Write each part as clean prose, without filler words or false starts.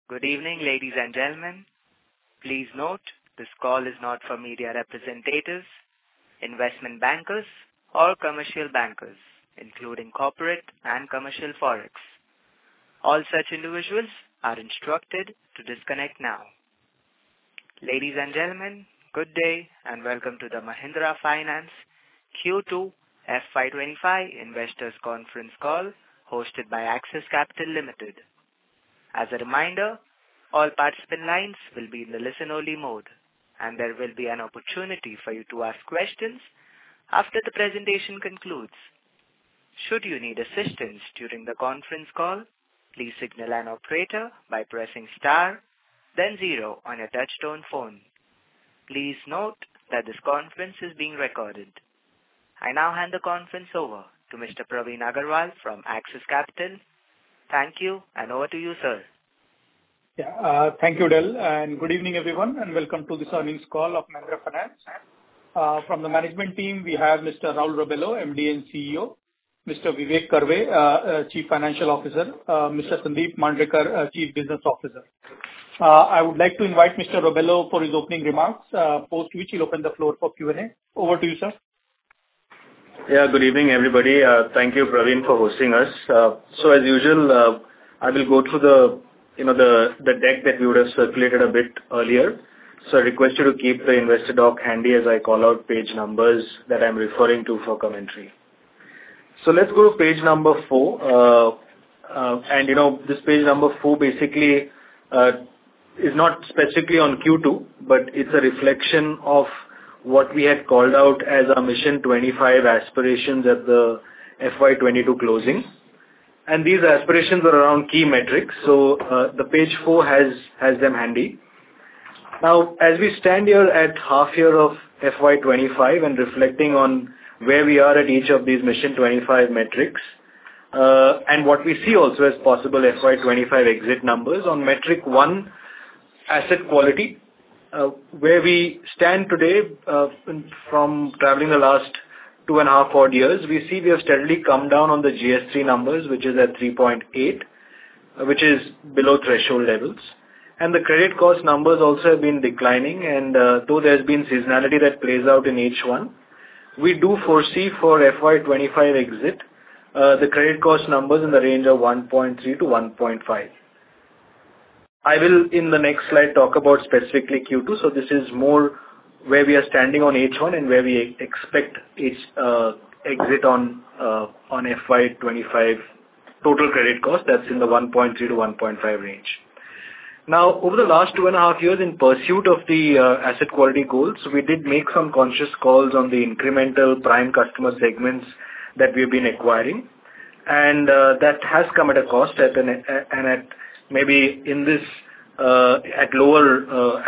Good evening, ladies and gentlemen. Please note, this call is not for media representatives, investment bankers, or commercial bankers, including corporate and commercial forex. All such individuals are instructed to disconnect now. Ladies and gentlemen, good day and welcome to the Mahindra Finance Q2 FY25 Investors Conference Call hosted by Axis Capital Limited. As a reminder, all participant lines will be in the listen-only mode, and there will be an opportunity for you to ask questions after the presentation concludes. Should you need assistance during the conference call, please signal an operator by pressing star, then 0 on your touch-tone phone. Please note that this conference is being recorded. I now hand the conference over to Mr. Praveen Agarwal from Axis Capital. Thank you, and over to you, sir. Thank you, Del, and good evening, everyone, and welcome to this earnings call of Mahindra Finance. From the management team, we have Mr. Raul Rebello, MD and CEO, Mr. Vivek Karve, Chief Financial Officer, Mr. Sandeep Mandrekar, Chief Business Officer. I would like to invite Mr. Rebello for his opening remarks, post which he'll open the floor for Q&A. Over to you, sir. Good evening, everybody. Thank you, Praveen, for hosting us. So as usual, I will go through the deck that we would have circulated a bit earlier. So I request you to keep the investor doc handy as I call out page numbers that I'm referring to for commentary. So let's go to page number 4. This page number 4 basically is not specifically on Q2, but it's a reflection of what we had called out as our Mission 25 aspirations at the FY22 closing. And these aspirations are around key metrics. So the page 4 has them handy. Now, as we stand here at half year of FY25 and reflecting on where we are at each of these Mission 25 metrics, and what we see also as possible FY25 exit numbers on metric 1, asset quality, where we stand today from traveling the last 2.5 odd years, we see we have steadily come down on the GS3 numbers, which is at 3.8, which is below threshold levels. And the credit cost numbers also have been declining, and though there's been seasonality that plays out in H1, we do foresee for FY25 exit the credit cost numbers in the range of 1.3 to 1.5. I will, in the next slide, talk about specifically Q2. So this is more where we are standing on H1 and where we expect exit on FY25 total credit cost. That's in the 1.3 to 1.5 range. Now, over the last 2.5 years, in pursuit of the asset quality goals, we did make some conscious calls on the incremental prime customer segments that we've been acquiring. And that has come at a cost maybe in this at lower,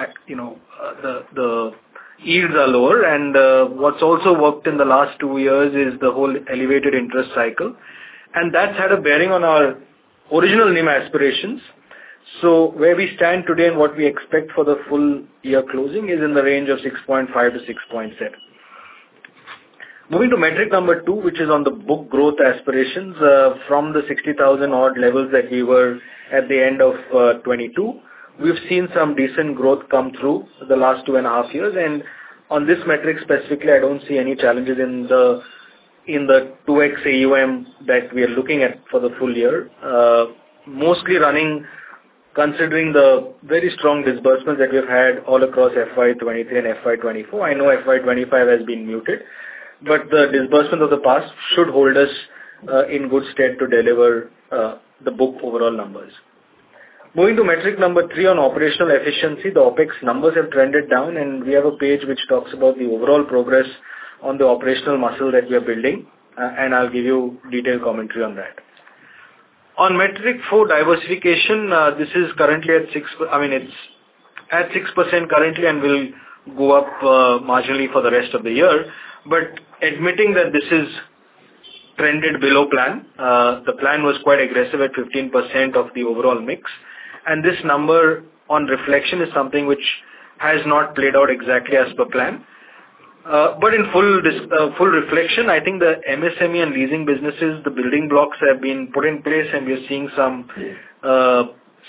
the yields are lower, and what's also worked in the last 2 years is the whole elevated interest cycle, and that's had a bearing on our original NIM aspirations. So where we stand today and what we expect for the full year closing is in the range of 6.5 to 6.7. Moving to metric number 2, which is on the book growth aspirations from the 60,000 odd levels that we were at the end of 22. We've seen some decent growth come through the last 2.5 years, and on this metric specifically, I don't see any challenges in the 2x AUM that we are looking at for the full year. Mostly running, considering the very strong disbursements that we've had all across FY23 and FY24. I know FY25 has been muted, but the disbursement of the past should hold us in good stead to deliver the book overall numbers. Moving to metric number 3 on operational efficiency, the OPEX numbers have trended down, and we have a page which talks about the overall progress on the operational muscle that we are building, and I'll give you detailed commentary on that. On metric 4, diversification, this is currently at 6%. It's at 6% currently and will go up marginally for the rest of the year. But admitting that this is trended below plan, the plan was quite aggressive at 15% of the overall mix. And this number on reflection is something which has not played out exactly as per plan. But in full reflection, I think the MSME and leasing businesses, the building blocks have been put in place, and we are seeing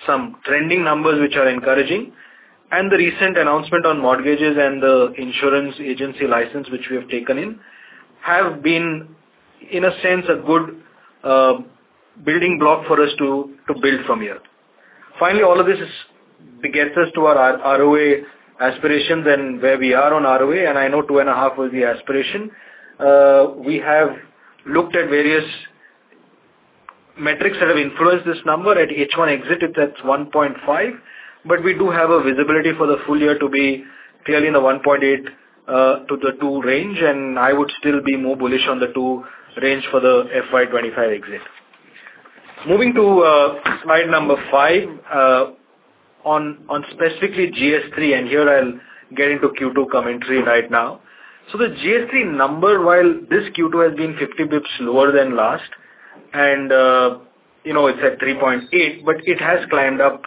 some trending numbers which are encouraging, and the recent announcement on mortgages and the insurance agency license which we have taken in have been, in a sense, a good building block for us to build from here. Finally, all of this gets us to our ROA aspirations and where we are on ROA, and I know 2.5 was the aspiration. We have looked at various metrics that have influenced this number. At H1 exit, it's at 1.5, but we do have a visibility for the full year to be clearly in the 1.8 to the 2 range, and I would still be more bullish on the 2 range for the FY25 exit. Moving to slide number 5, on specifically GS3, and here I'll get into Q2 commentary right now. So the GS3 number, while this Q2 has been 50 bips lower than last, and it's at 3.8, but it has climbed up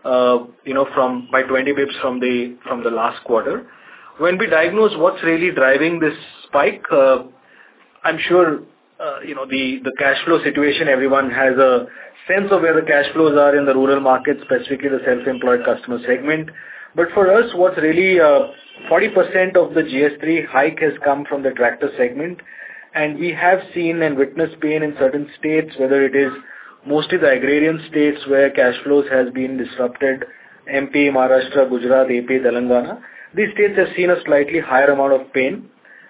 from by 20 bips from the last quarter. When we diagnose what's really driving this spike, I'm sure the cash flow situation, everyone has a sense of where the cash flows are in the rural market, specifically the self-employed customer segment. But for us, what's really 40% of the GS3 hike has come from the tractor segment, and we have seen and witnessed pain in certain states, whether it is mostly the agrarian states where cash flows has been disrupted, MP, Maharashtra, Gujarat, AP, Telangana. These states have seen a slightly higher amount of pain.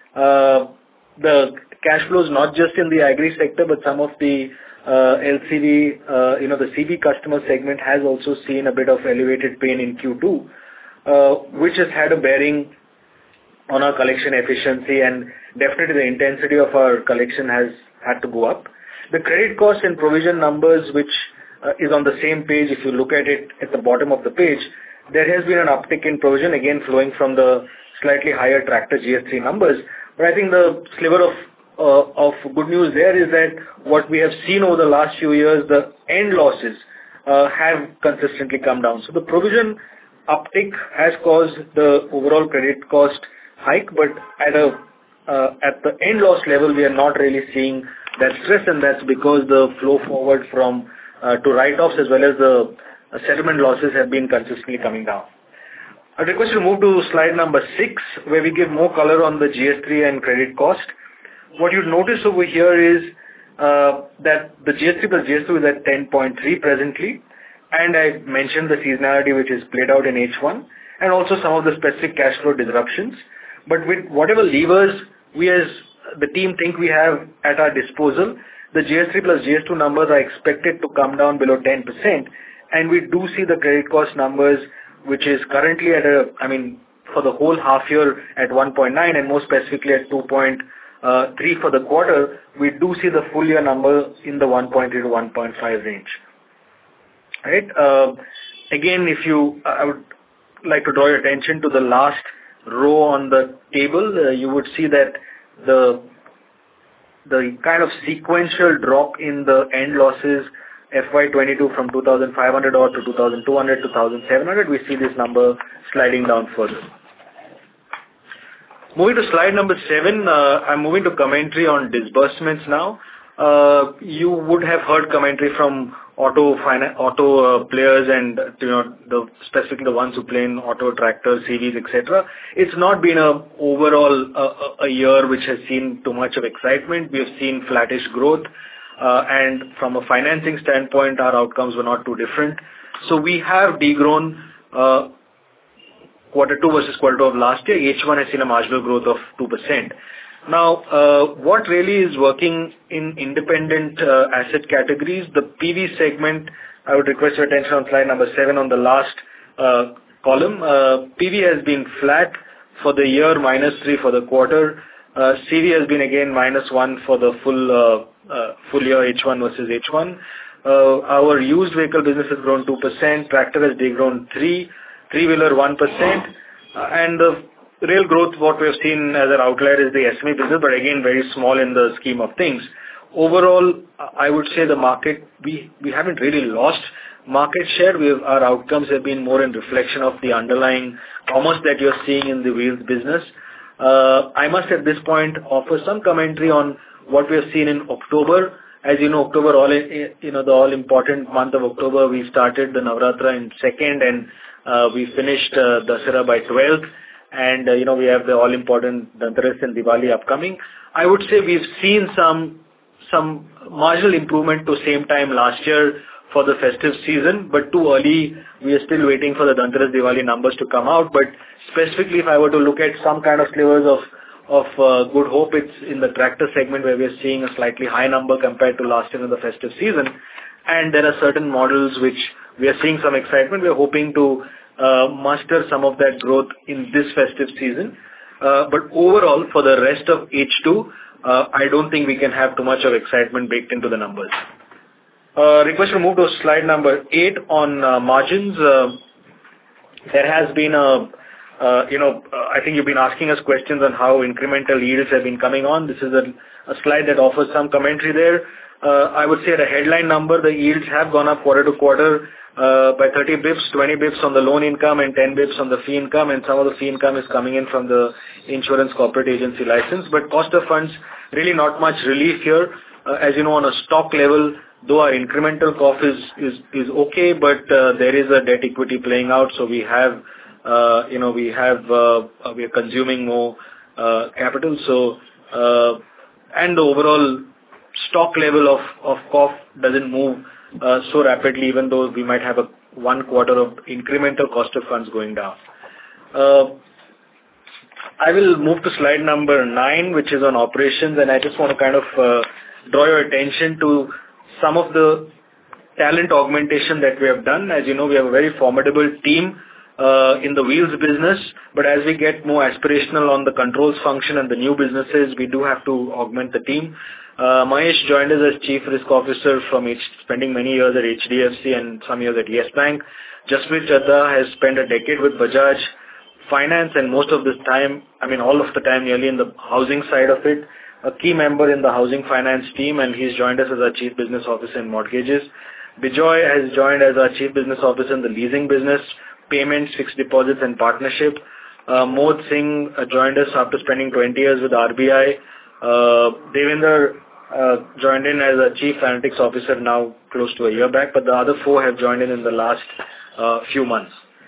The cash flows not just in the agri sector, but some of the LCV, the CV customer segment has also seen a bit of elevated pain in Q2, which has had a bearing on our collection efficiency, and definitely the intensity of our collection has had to go up. The credit cost and provision numbers, which is on the same page, if you look at it at the bottom of the page, there has been an uptick in provision, again flowing from the slightly higher tractor GS3 numbers. But I think the sliver of good news there is that what we have seen over the last few years, the end losses have consistently come down. So the provision uptick has caused the overall credit cost hike, but at the end loss level, we are not really seeing that stress, and that's because the flow forward from to write-offs as well as the settlement losses have been consistently coming down. I request you to move to slide number 6, where we give more color on the GS3 and credit cost. What you'll notice over here is that the GS3 plus GS2 is at 10.3 presently, and I mentioned the seasonality which is played out in H1, and also some of the specific cash flow disruptions. But with whatever levers we as the team think we have at our disposal, the GS3 plus GS2 numbers are expected to come down below 10%, and we do see the credit cost numbers, which is currently at for the whole half year at 1.9, and more specifically at 2.3 for the quarter, we do see the full year number in the 1.3 to 1.5 range. Right? Again, I would like to draw your attention to the last row on the table. You would see that the kind of sequential drop in the end losses FY22 from 2,500 odd to 2,200 to 1,700, we see this number sliding down further. Moving to slide number 7, I'm moving to commentary on disbursements now. You would have heard commentary from auto players and specifically the ones who play in auto tractors, CVs, etc. It's not been overall a year which has seen too much of excitement. We have seen flattish growth, and from a financing standpoint, our outcomes were not too different. So we have degrown quarter 2 versus quarter 2 of last year. H1 has seen a marginal growth of 2%. Now, what really is working in independent asset categories, the PV segment, I would request your attention on slide number 7 on the last column. PV has been flat for the year, -3 for the quarter. CV has been again -1 for the full year, H1 versus H1. Our used vehicle business has grown 2%, tractor has degrown 3%, three-wheeler 1%, and the real growth, what we have seen as an outlier is the SME business, but again, very small in the scheme of things. Overall, I would say the market, we haven't really lost market share. Our outcomes have been more in reflection of the underlying commerce that you're seeing in the wheels business. I must at this point offer some commentary on what we have seen in October As you know, October, the all-important month of October, we started the Navratra in 2nd, and we finished Dussehra by 12th. And, we have the all-important Dhanteras and Diwali upcoming. I would say we've seen some marginal improvement to same time last year for the festive season, but too early. We are still waiting for the Dhanteras Diwali numbers to come out. But specifically, if I were to look at some kind of slivers of good hope, it's in the tractor segment where we are seeing a slightly high number compared to last year in the festive season. And there are certain models which we are seeing some excitement. We are hoping to muster some of that growth in this festive season. But overall, for the rest of H2, I don't think we can have too much of excitement baked into the numbers. Request to move to slide number 8 on margins. There has been I think you've been asking us questions on how incremental yields have been coming on. This is a slide that offers some commentary there. I would say the headline number, the yields have gone up quarter to quarter by 30 bips, 20 bips on the loan income and 10 bips on the fee income, and some of the fee income is coming in from the insurance corporate agency license. But cost of funds, really not much relief here. As you know, on a stock level, though our incremental cost is okay, but there is a debt equity playing out, so we are consuming more capital. So and the overall stock level of COF doesn't move so rapidly, even though we might have 1 quarter of incremental cost of funds going down. I will move to slide number 9, which is on operations, and I just want to kind of draw your attention to some of the talent augmentation that we have done. As you know, we have a very formidable team in the wheels business, but as we get more aspirational on the controls function and the new businesses, we do have to augment the team. Mahesh joined us as Chief Risk Officer from spending many years at HDFC and some years at Yes Bank. Jaspreet Chadha has spent a decade with Bajaj Finance, and most of this time, all of the time nearly in the housing side of it, a key member in the housing finance team, and he's joined us as our Chief Business Officer in mortgages. Bijoy has joined as our Chief Business Officer in the leasing business, payments, fixed deposits and partnership. Mohit Singh joined us after spending 20 years with RBI. Devinder joined in as a Chief Analytics Officer now close to a year back, but the other 4 have joined in the last few months.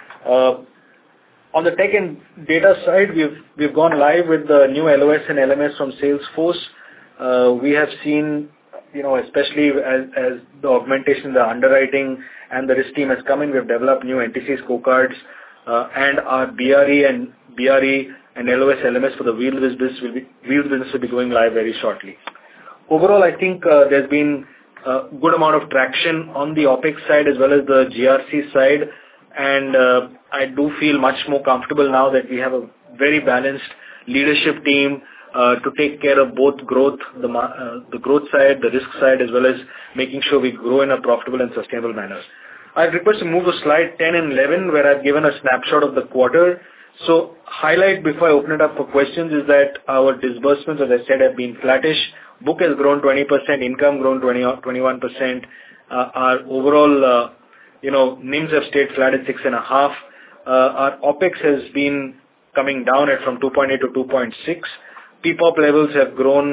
On the tech and data side, we've gone live with the new LOS and LMS from Salesforce. We have seen, especially as the augmentation, the underwriting and the risk team has come in, we have developed new NTC scorecards, and our BRE and LOS LMS for the wheels business will be going live very shortly. Overall, I think there's been a good amount of traction on the OpEx side as well as the GRC side, and I do feel much more comfortable now that we have a very balanced leadership team to take care of both growth, the growth side, the risk side, as well as making sure we grow in a profitable and sustainable manner. I'd request to move to slide 10 and 11, where I've given a snapshot of the quarter. So highlight before I open it up for questions is that our disbursements, as I said, have been flattish. Book has grown 20%, income grown 21%. Our overall, NIMs have stayed flat at 6.5. Our OpEx has been coming down from 2.8 to 2.6. PPOP levels have grown,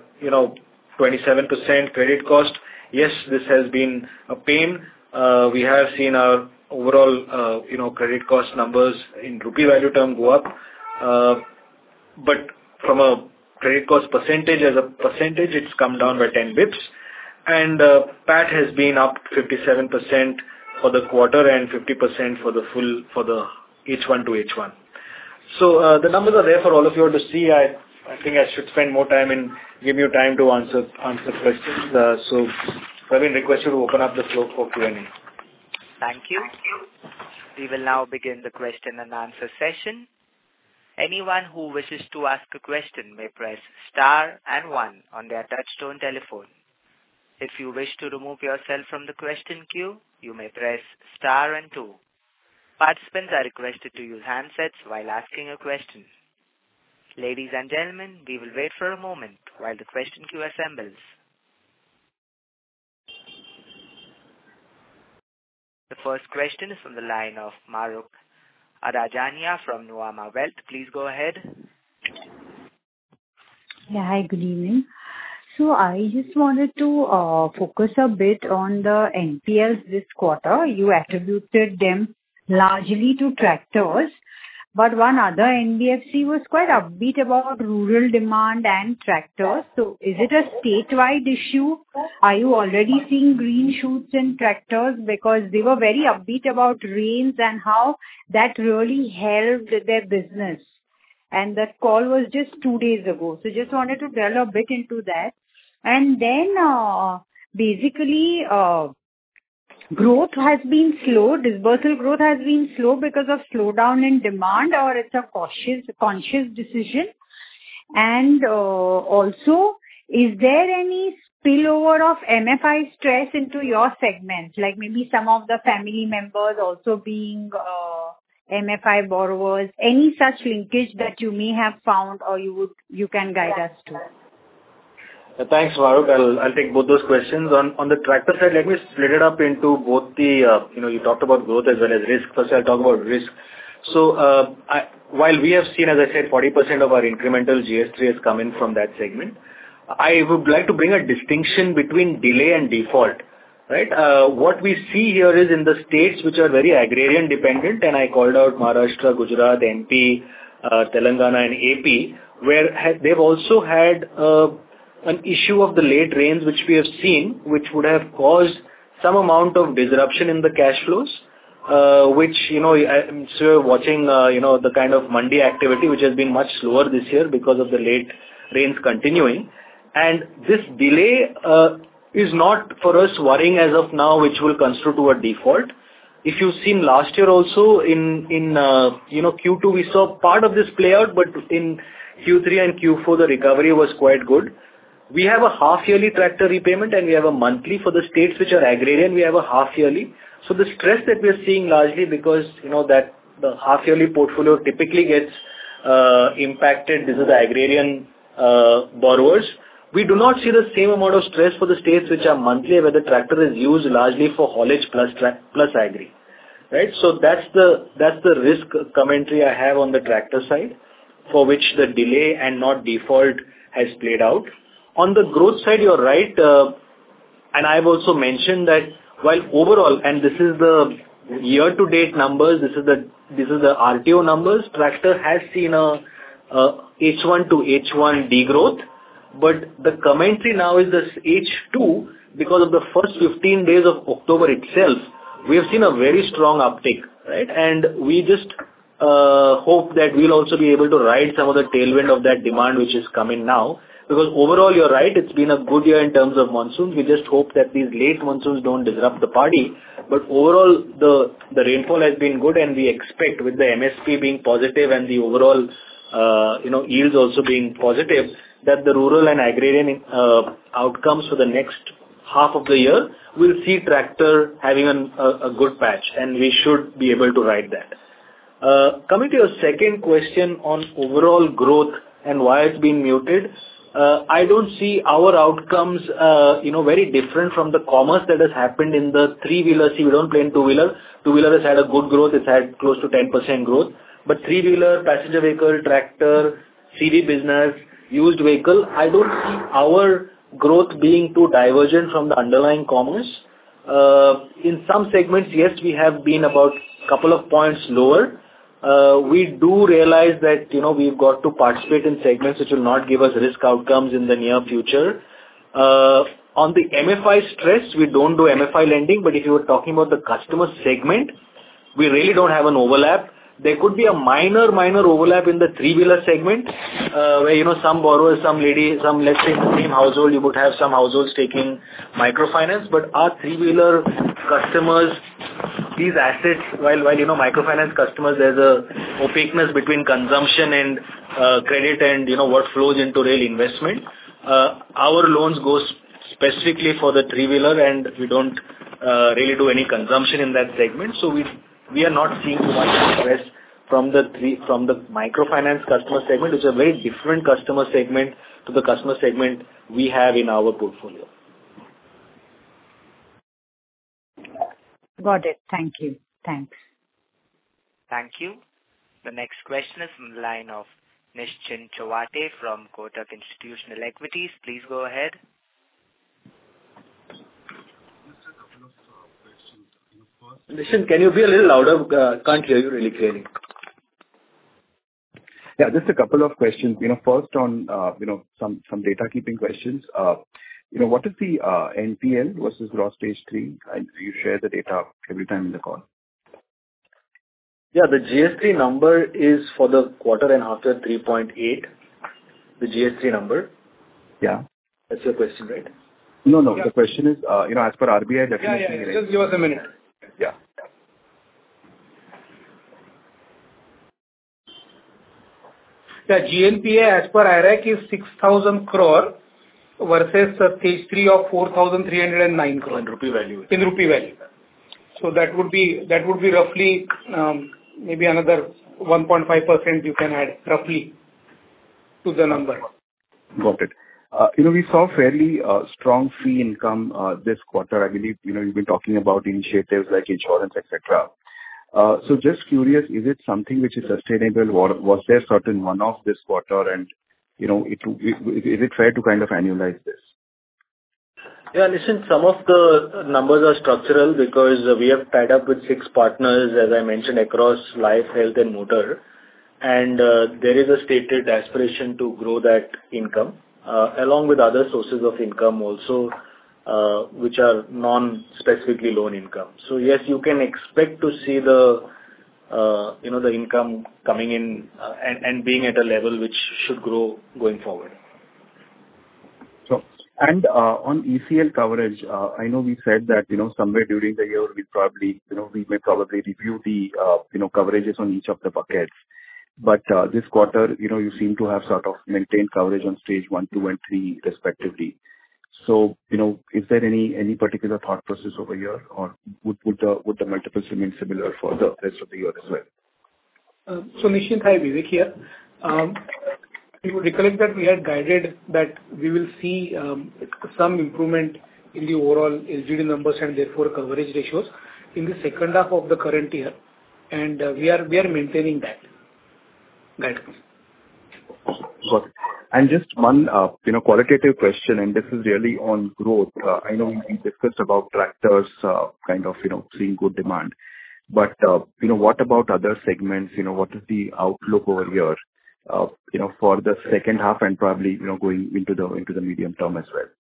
27%. Credit cost, yes, this has been a pain. We have seen our overall, credit cost numbers in rupee value term go up. But from a credit cost percentage, it's come down by 10 bips. And PAT has been up 57% for the quarter and 50% for the H1 to H1. So the numbers are there for all of you to see. I think I should spend more time and give you time to answer questions. So Praveen, request you to open up the floor for Q&A. Thank you. We will now begin the question and answer session. Anyone who wishes to ask a question may press star and 1 on their touchtone telephone. If you wish to remove yourself from the question queue, you may press star and 2. Participants are requested to use handsets while asking a question. Ladies and gentlemen, we will wait for a moment while the question queue assembles. The first question is from the line of Mahrukh Adajania from Nuvama Wealth. Please go ahead. Yeah, hi, good evening. So I just wanted to focus a bit on the NPLs this quarter. You attributed them largely to tractors, but one other NBFC was quite upbeat about rural demand and tractors. So is it a statewide issue? Are you already seeing green shoots in tractors? Because they were very upbeat about rains and how that really helped their business. And that call was just 2 days ago. So just wanted to delve a bit into that. And then basically growth has been slow. Disbursal growth has been slow because of slowdown in demand, or it's a conscious decision. And also, is there any spillover of MFI stress into your segments? Like maybe some of the family members also being MFI borrowers, any such linkage that you may have found or you can guide us to? Thanks, Farooq. I'll take both those questions. On the tractor side, let me split it up into both the, you talked about growth as well as risk. First, I'll talk about risk. So, while we have seen, as I said, 40% of our incremental GS3 has come in from that segment, I would like to bring a distinction between delay and default, right? What we see here is in the states which are very agrarian dependent, and I called out Maharashtra, Gujarat, MP, Telangana and AP, where they've also had an issue of the late rains which we have seen, which would have caused some amount of disruption in the cash flows, which, I'm sure watching, the kind of mandi activity which has been much slower this year because of the late rains continuing. And this delay is not for us worrying as of now, which will constitute a default. If you've seen last year also in Q2, we saw part of this play out, but in Q3 and Q4, the recovery was quite good. We have a half-yearly tractor repayment and we have a monthly. For the states which are agrarian, we have a half-yearly. So the stress that we are seeing largely because, that the half-yearly portfolio typically gets impacted. This is the agrarian borrowers. We do not see the same amount of stress for the states which are monthly, where the tractor is used largely for haulage plus agri, right? So that's the risk commentary I have on the tractor side, for which the delay and not default has played out. On the growth side, you're right, and I've also mentioned that while overall, and this is the year-to-date numbers, this is the RTO numbers, tractor has seen a H1 to H1 degrowth, but the commentary now is this H2, because of the first 15 days of October itself, we have seen a very strong uptick, right? And we just hope that we'll also be able to ride some of the tailwind of that demand which is coming now. Because overall, you're right, it's been a good year in terms of monsoons. We just hope that these late monsoons don't disrupt the party. But overall, the rainfall has been good, and we expect with the MSP being positive and the overall, yields also being positive, that the rural and agrarian outcomes for the next half of the year will see tractor having a good patch, and we should be able to ride that. Coming to your second question on overall growth and why it's been muted, I don't see our outcomes, very different from the commerce that has happened in the three-wheeler. See, we don't play in two-wheeler. Two-wheeler has had a good growth. It's had close to 10% growth. But three-wheeler, passenger vehicle, tractor, CV business, used vehicle, I don't see our growth being too divergent from the underlying commerce. In some segments, yes, we have been about a couple of points lower. We do realize that, we've got to participate in segments which will not give us risk outcomes in the near future. On the MFI stress, we don't do MFI lending, but if you were talking about the customer segment, we really don't have an overlap. There could be a minor overlap in the three-wheeler segment, where, some borrowers, let's say in the same household, you would have some households taking microfinance, but our three-wheeler customers, these assets, while microfinance customers, there's a opaqueness between consumption and credit and, what flows into real investment. Our loans go specifically for the three-wheeler, and we don't really do any consumption in that segment. So we are not seeing too much stress from the microfinance customer segment, which is a very different customer segment to the customer segment we have in our portfolio. Got it. Thank you. Thanks. Thank you. The next question is from the line of Nischint Chawathe from Kotak Institutional Equities. Please go ahead. Nischint, can you be a little louder? Can't hear you really clearly. Yeah, just a couple of questions. First on, some data keeping questions. What is the NPL versus gross stage 3? You share the data every time in the call. Yeah, the GS3 number is for the quarter and after 3.8. The GS3 number. Yeah. That's your question, right? No. Yeah. The question is, as per RBI definition. Yeah. Just give us a minute. Yeah. The GNPA as per IRAC is 6,000 crore versus stage 3 of 4,309 crore. In rupee value. In rupee value. So that would be roughly maybe another 1.5% you can add roughly to the number. Got it. We saw fairly strong fee income this quarter. I believe, you've been talking about initiatives like insurance, etc. So just curious, is it something which is sustainable, or was there certain one-off this quarter, and is it fair to kind of annualize this? Yeah, listen, some of the numbers are structural because we have tied up with 6 partners, as I mentioned, across life, health, and motor. And there is a stated aspiration to grow that income, along with other sources of income also, which are non-specifically loan income. So yes, you can expect to see the income coming in and being at a level which should grow going forward. And on ECL coverage, I know we said that, somewhere during the year we may probably review the, coverages on each of the buckets. But this quarter, you seem to have sort of maintained coverage on stage 1, 2, and 3 respectively. So, is there any particular thought process over here, or would the multiples remain similar for the rest of the year as well? So Nischint, hi, Vivek here. You would recollect that we had guided that we will see some improvement in the overall LGD numbers and therefore coverage ratios in the second half of the current year, and we are maintaining that guidance. Got it. And just one, qualitative question, and this is really on growth. I know we discussed about tractors, seeing good demand. But, what about other segments? What is the outlook over here, for the second half and probably, going into the medium term as well?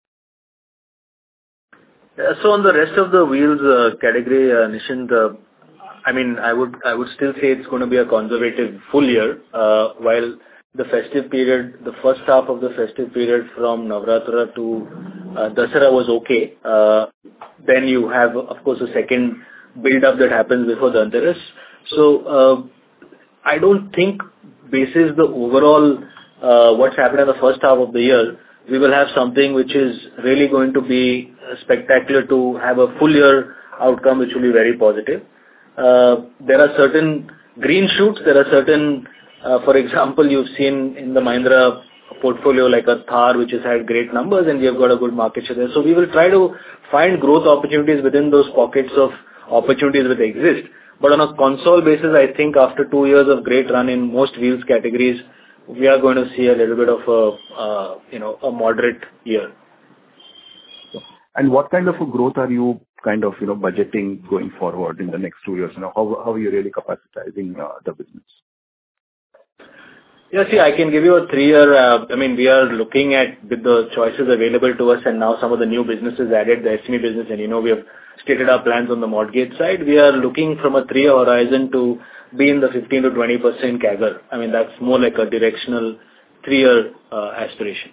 Yeah, so on the rest of the wheels category, Nischint, I would still say it's going to be a conservative full year, while the festive period, the first half of the festive period from Navratra to Dasara was okay. Then you have, of course, a second build-up that happens before the Dhanteras. So I don't think, basis the overall what's happened in the first half of the year, we will have something which is really going to be spectacular to have a full year outcome, which will be very positive. There are certain green shoots. There are certain, for example, you've seen in the Mahindra portfolio like a Thar, which has had great numbers, and we have got a good market share there. So we will try to find growth opportunities within those pockets of opportunities that exist. But on a console basis, I think after 2 years of great run in most wheels categories, we are going to see a little bit of a moderate year. And what kind of a growth are you budgeting going forward in the next 2 years? How are you really capacitizing the business? Yeah, see, I can give you a 3-year, we are looking at with the choices available to us and now some of the new businesses added, the SME business, and we have stated our plans on the mortgage side. We are looking from a 3-year horizon to be in the 15 to 20% CAGR. That's more like a directional 3-year aspiration.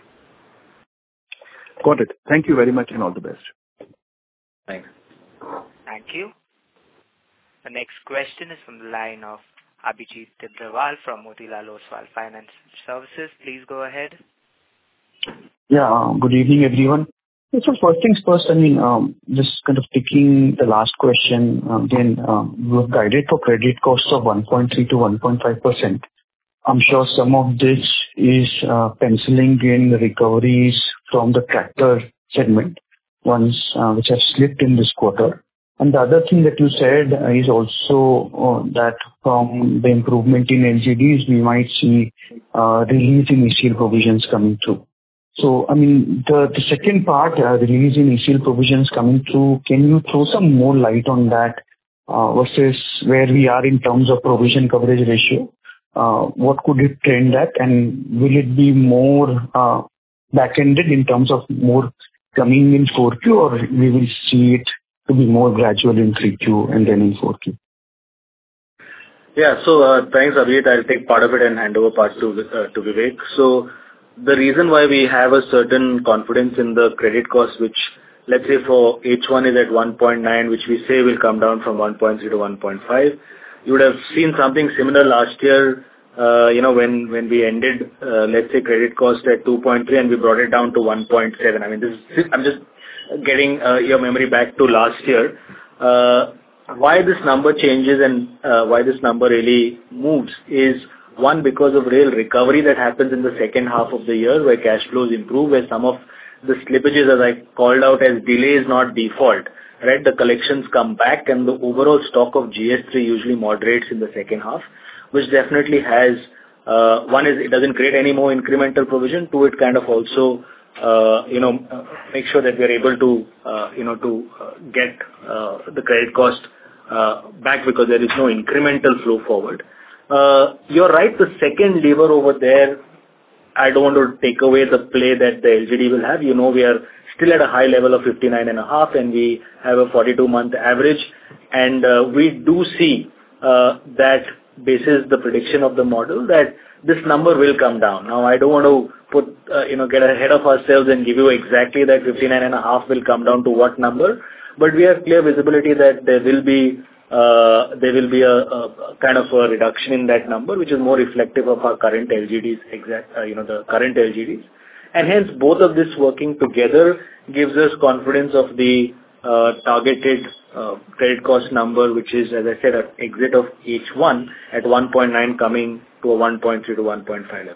Got it. Thank you very much and all the best. Thanks. Thank you. The next question is from the line of Abhijit Tibrewal from Motilal Oswal Financial Services. Please go ahead. Yeah, good evening, everyone. So first things first, just kind of taking the last question, again, you have guided for credit costs of 1.3 to 1.5%. I'm sure some of this is penciling in the recoveries from the tractor segment, ones which have slipped in this quarter. And the other thing that you said is also that from the improvement in LGDs, we might see release in ECL provisions coming through. So, I mean, the second part, release in ECL provisions coming through, can you throw some more light on that versus where we are in terms of provision coverage ratio? What could it trend at, and will it be more back-ended in terms of more coming in 4Q, or we will see it to be more gradual in 3Q and then in 4Q? Yeah. So, thanks, Abhijit. I'll take part of it and hand over part to Vivek. So the reason why we have a certain confidence in the credit cost, which let's say for H1 is at 1.9, which we say will come down from 1.3 to 1.5. You would have seen something similar last year, when we ended, let's say, credit cost at 2.3 and we brought it down to 1.7. I mean, I'm just getting your memory back to last year. Why this number changes and why this number really moves is, one, because of real recovery that happens in the second half of the year, where cash flows improve, where some of the slippages, as I called out, as delays, not default, right? The collections come back and the overall stock of GS3 usually moderates in the second half, which definitely has, one is it doesn't create any more incremental provision. Two, it kind of also, make sure that we are able to, get the credit cost back, because there is no incremental flow forward. You're right. The second lever over there, I don't want to take away the play that the LGD will have. We are still at a high level of 59.5, and we have a 42-month average. And we do see that basis the prediction of the model that this number will come down. Now, I don't want to get ahead of ourselves and give you exactly that 59.5 will come down to what number, but we have clear visibility that there will be a kind of a reduction in that number, which is more reflective of our current LGDs, the current LGDs. And hence, both of this working together gives us confidence of the targeted credit cost number, which is, as I said, at exit of H1 at 1.9 coming to a 1.3 to 1.5 level.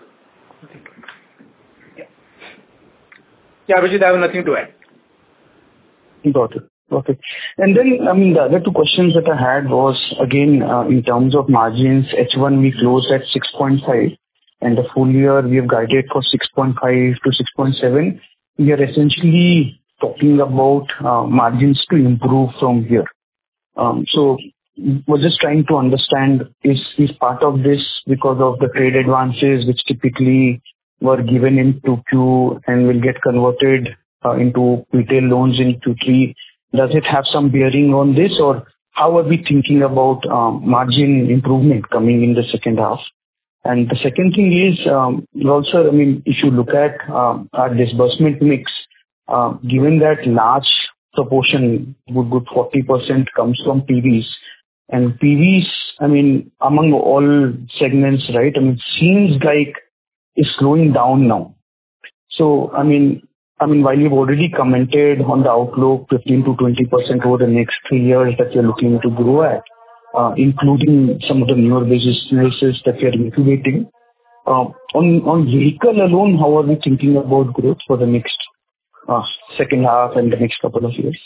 Yeah, Abhijit, I have nothing to add. Got it. Okay. And then, I mean, the other two questions that I had was, again, in terms of margins, H1 we closed at 6.5, and the full year we have guided for 6.5 to 6.7. We are essentially talking about margins to improve from here. So we're just trying to understand, is part of this because of the trade advances which typically were given in 2Q and will get converted into retail loans in Q3? Does it have some bearing on this, or how are we thinking about margin improvement coming in the second half? And the second thing is, also, I mean, if you look at our disbursement mix, given that large proportion, good 40% comes from PVs, and PVs, I mean, among all segments, right, I mean, seems like it's slowing down now. So, I mean, while you've already commented on the outlook, 15 to 20% over the next 3 years that you're looking to grow at, including some of the newer businesses that you're incubating, on vehicle alone, how are we thinking about growth for the next second half and the next couple of years?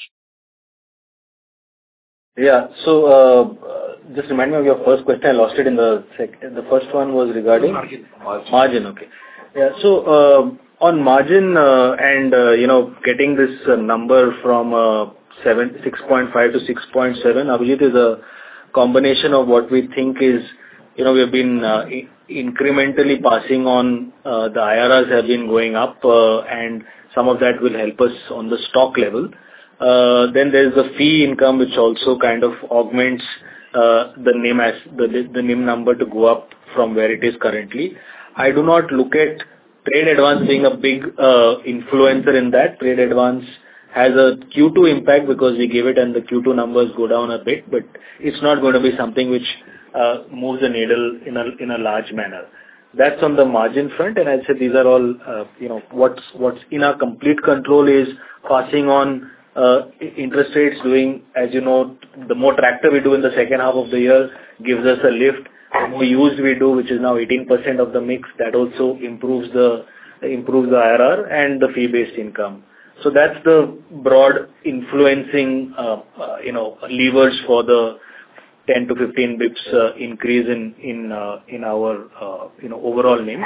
Yeah. So, just remind me of your first question. I lost it in the first one was regarding margin. Okay. Yeah. So, on margin, and getting this number from 6.5 to 6.7, Abhijit, is a combination of what we think is, we have been incrementally passing on, the IRRs have been going up, and some of that will help us on the stock level. Then there's the fee income, which also kind of augments the NIM number to go up from where it is currently. I do not look at trade advance being a big influencer in that. Trade advance has a Q2 impact because we give it and the Q2 numbers go down a bit, but it's not going to be something which moves the needle in a large manner. That's on the margin front, and I'd say these are all, what's in our complete control is passing on interest rates, doing, as you know, the more tractor we do in the second half of the year gives us a lift. The more used we do, which is now 18% of the mix, that also improves the IRR and the fee-based income. So that's the broad influencing, levers for the 10 to 15 bips increase in our overall NIM.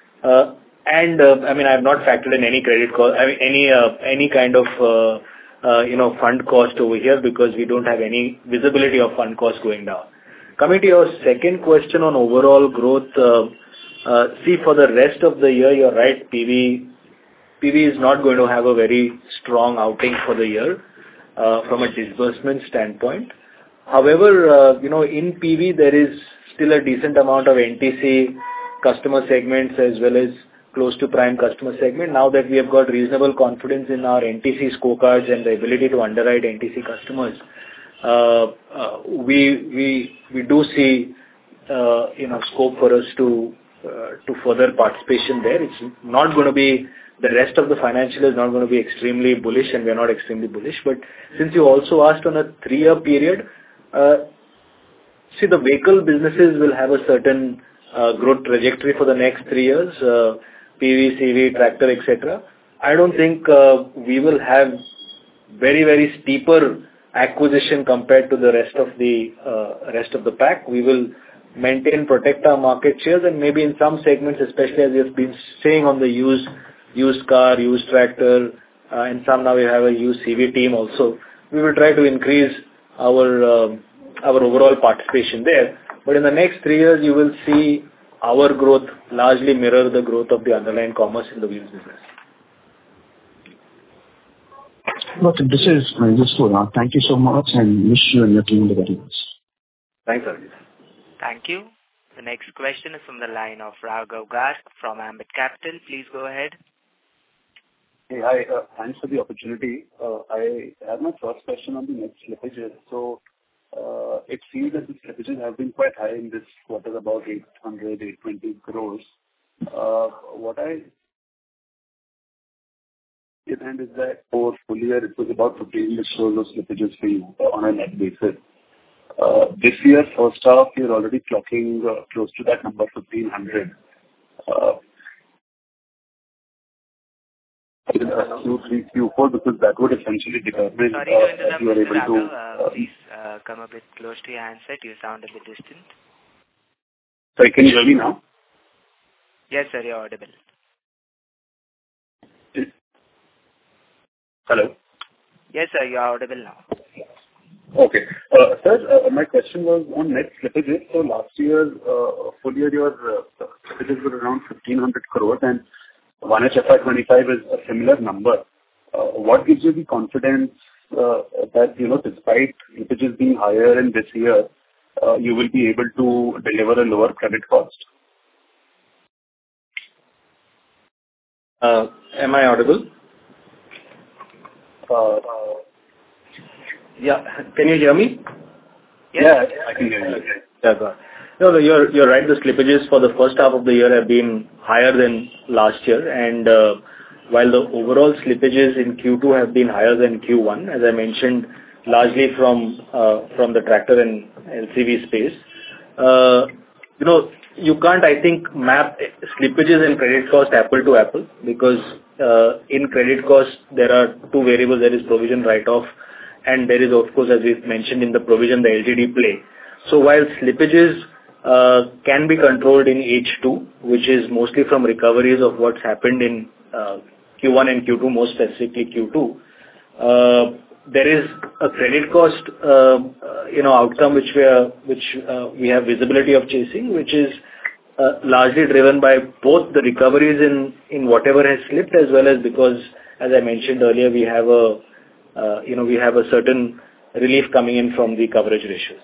I've not factored in any credit cost, any kind of fund cost over here because we don't have any visibility of fund cost going down. Coming to your second question on overall growth, see, for the rest of the year, you're right, PV is not going to have a very strong outing for the year from a disbursement standpoint. However, in PV, there is still a decent amount of NTC customer segments as well as close to prime customer segment. Now that we have got reasonable confidence in our NTC scorecards and the ability to underwrite NTC customers, we do see scope for us to further participation there. It's not going to be, the rest of the financial is not going to be extremely bullish, and we're not extremely bullish. But since you also asked on a 3-year period, see, the vehicle businesses will have a certain growth trajectory for the next 3 years, PV, CV, tractor, etc. I don't think we will have very, very steeper acquisition compared to the rest of the pack. We will maintain, protect our market shares, and maybe in some segments, especially as we have been saying on the used car, used tractor, and some now we have a used CV team also. We will try to increase our overall participation there. But in the next 3 years, you will see our growth largely mirror the growth of the underlying commerce in the wheels business. Okay, this is useful. Thank you so much, and wish you and your team the very best. Thanks, Arjit. Thank you. The next question is from the line of Raghav Garg from Ambit Capital. Please go ahead. Hey, hi. Thanks for the opportunity. I have my first question on the net slippages. So it seems that the slippages have been quite high in this quarter, about 820 crores. What I understand is that for full year, it was about 15 crores of slippages for you on a net basis. This year, first half, you're already clocking close to that number, 1,500. Q3, Q4, because that would essentially determine if you are able to... Please come a bit close to your handset. You sound a bit distant. Sorry, can you hear me now? Yes, sir, you're audible. Hello? Yes, sir, you're audible now. Okay. Sir, my question was on net slippages. So last year, full year, your slippages were around 1,500 crores, and 1H FY25 is a similar number. What gives you the confidence that, despite slippages being higher in this year, you will be able to deliver a lower credit cost? Am I audible? Yeah. Can you hear me? Yes, I can hear you. Okay. Yeah, go ahead. No, you're right. The slippages for the first half of the year have been higher than last year. And while the overall slippages in Q2 have been higher than Q1, as I mentioned, largely from the tractor and LCV space, you can't, I think, map slippages and credit cost apple to apple because in credit cost, there are two variables. There is provision write-off, and there is, of course, as we've mentioned in the provision, the LGD play. So while slippages can be controlled in H2, which is mostly from recoveries of what's happened in Q1 and Q2, more specifically Q2, there is a credit cost outcome which we have visibility of chasing, which is largely driven by both the recoveries in whatever has slipped, as well as because, as I mentioned earlier, we have a certain relief coming in from the coverage ratios.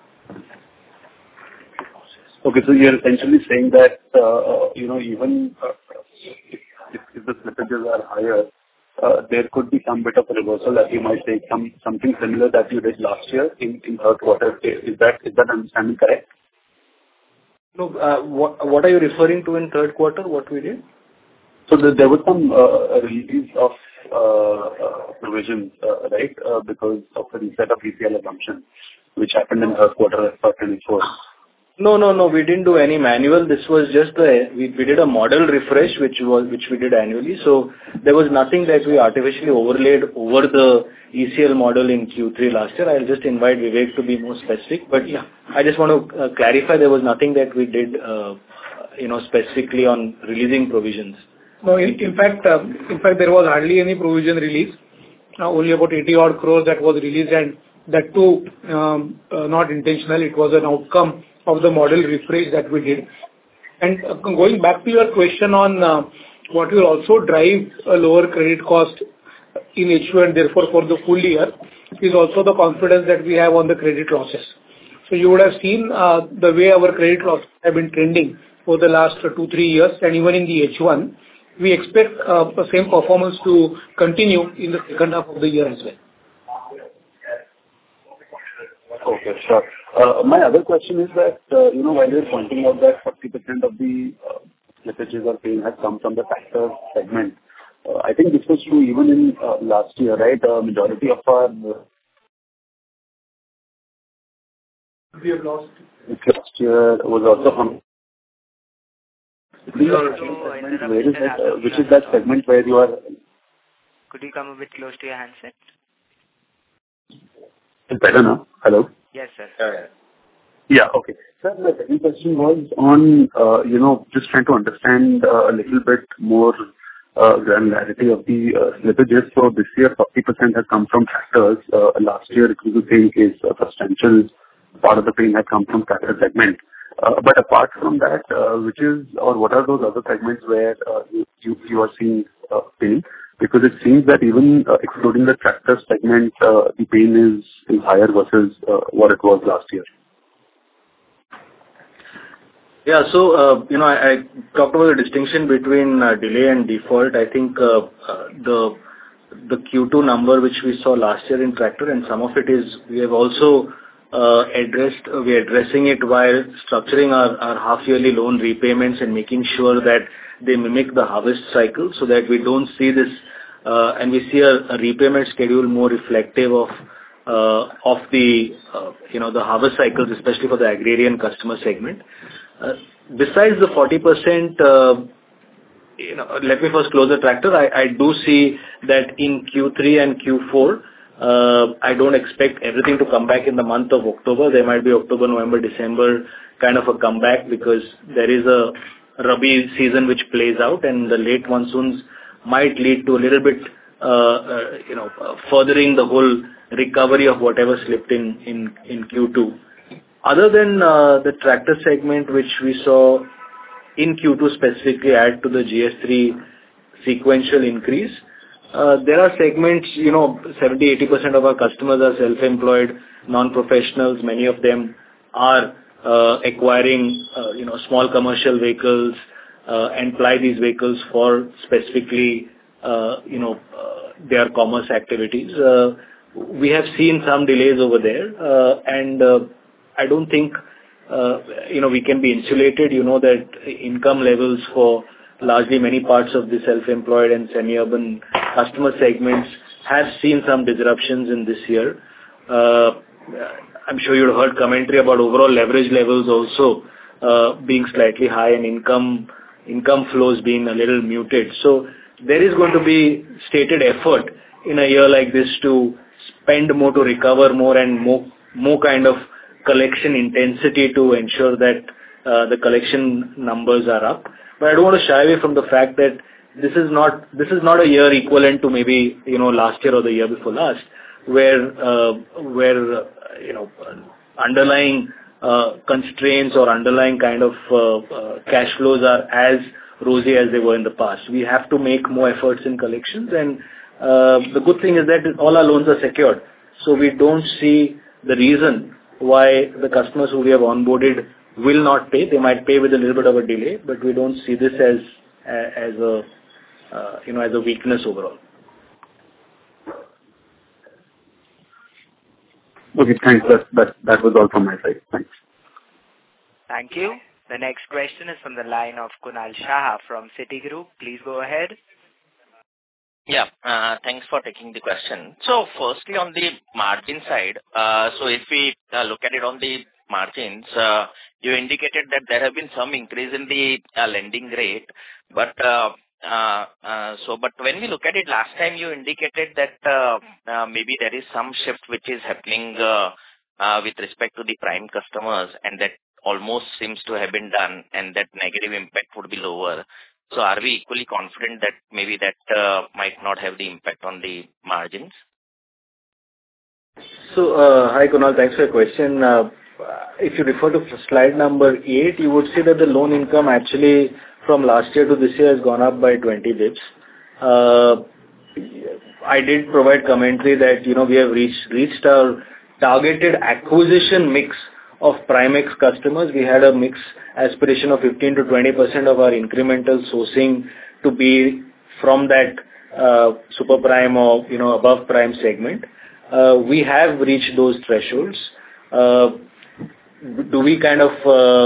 Okay, so you're essentially saying that even if the slippages are higher, there could be some bit of a reversal that you might take, something similar that you did last year in third quarter. Is that understanding correct? No, what are you referring to in third quarter? What we did? So there was some release of provisions, right, because of the reset of ECL assumption, which happened in third quarter of 2024. No. We didn't do any manual. This was just we did a model refresh, which we did annually. So there was nothing that we artificially overlaid over the ECL model in Q3 last year. I'll just invite Vivek to be more specific. But yeah, I just want to clarify there was nothing that we did, specifically on releasing provisions. No, in fact, there was hardly any provision release. Only about 80 odd crores that was released, and that too, not intentional. It was an outcome of the model refresh that we did. And going back to your question on what will also drive a lower credit cost in H2 and therefore for the full year is also the confidence that we have on the credit losses. So you would have seen the way our credit losses have been trending for the last 2-3 years, and even in the H1, we expect the same performance to continue in the second half of the year as well. Okay, sure. My other question is that, while you're pointing out that 40% of the slippages or pain has come from the tractor segment, I think this was true even in last year, right? Majority of our We have lost. Last year was also from. Where is that? Which is that segment where you are? Could you come a bit close to your handset? It's better now. Hello. Yes, sir. Yeah. Okay. Sir, my second question was on, just trying to understand a little bit more granularity of the slippages. So this year, 40% has come from tractors. Last year, it was the same case. A substantial part of the pain had come from tractor segment. But apart from that, what are those other segments where you are seeing pain? Because it seems that even excluding the tractor segment, the pain is higher versus what it was last year. Yeah. So, I talked about the distinction between delay and default. I think the Q2 number which we saw last year in tractor, and some of it is we have also we're addressing it while structuring our half-yearly loan repayments and making sure that they mimic the harvest cycle so that we don't see this and we see a repayment schedule more reflective of the harvest cycles, especially for the agrarian customer segment. Besides the 40%, let me first close the tractor. I do see that in Q3 and Q4, I don't expect everything to come back in the month of October. There might be October, November, December kind of a comeback because there is a Rabi season which plays out, and the late monsoons might lead to a little bit, furthering the whole recovery of whatever slipped in Q2. Other than the tractor segment, which we saw in Q2 specifically add to the GS3 sequential increase, there are segments, 70-80% of our customers are self-employed, non-professionals. Many of them are acquiring, small commercial vehicles and ply these vehicles for specifically, their commerce activities. We have seen some delays over there, and I don't think, we can be insulated. You know that income levels for largely many parts of the self-employed and semi-urban customer segments have seen some disruptions in this year. I'm sure you've heard commentary about overall leverage levels also being slightly high and income flows being a little muted. So there is going to be stated effort in a year like this to spend more to recover more and more kind of collection intensity to ensure that the collection numbers are up. But I don't want to shy away from the fact that this is not a year equivalent to maybe last year or the year before last, where underlying constraints or underlying kind of cash flows are as rosy as they were in the past. We have to make more efforts in collections, and the good thing is that all our loans are secured, so we don't see the reason why the customers who we have onboarded will not pay. They might pay with a little bit of a delay, but we don't see this as a weakness overall. Okay, thanks. That was all from my side. Thanks. Thank you. The next question is from the line of Kunal Shah from Citigroup. Please go ahead. Yeah, thanks for taking the question. So firstly, on the margin side, so if we look at it on the margins. You indicated that there have been some increase in the lending rate, but when we look at it, last time you indicated that maybe there is some shift which is happening with respect to the prime customers, and that almost seems to have been done, and that negative impact would be lower. So are we equally confident that maybe that might not have the impact on the margins? So, hi Kunal, thanks for your question. If you refer to slide number 8, you would see that the loan income actually from last year to this year has gone up by 20 bits. I did provide commentary that, we have reached our targeted acquisition mix of Prime-X customers. We had a mix aspiration of 15 to 20% of our incremental sourcing to be from that super prime or, above prime segment. We have reached those thresholds. Do we kind of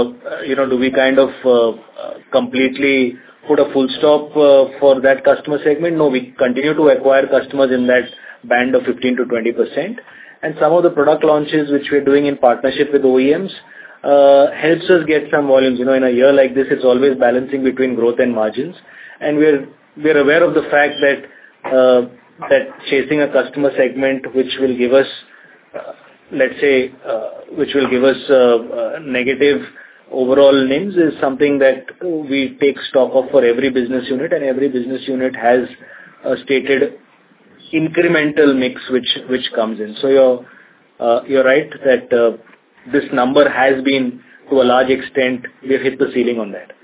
completely put a full stop for that customer segment? No, we continue to acquire customers in that band of 15 to 20%. And some of the product launches which we're doing in partnership with OEMs helps us get some volumes. In a year like this, it's always balancing between growth and margins. And we're aware of the fact that chasing a customer segment which will give us, negative overall NIMs is something that we take stock of for every business unit, and every business unit has a stated incremental mix which comes in. So you're right that this number has been, to a large extent, we've hit the ceiling on that.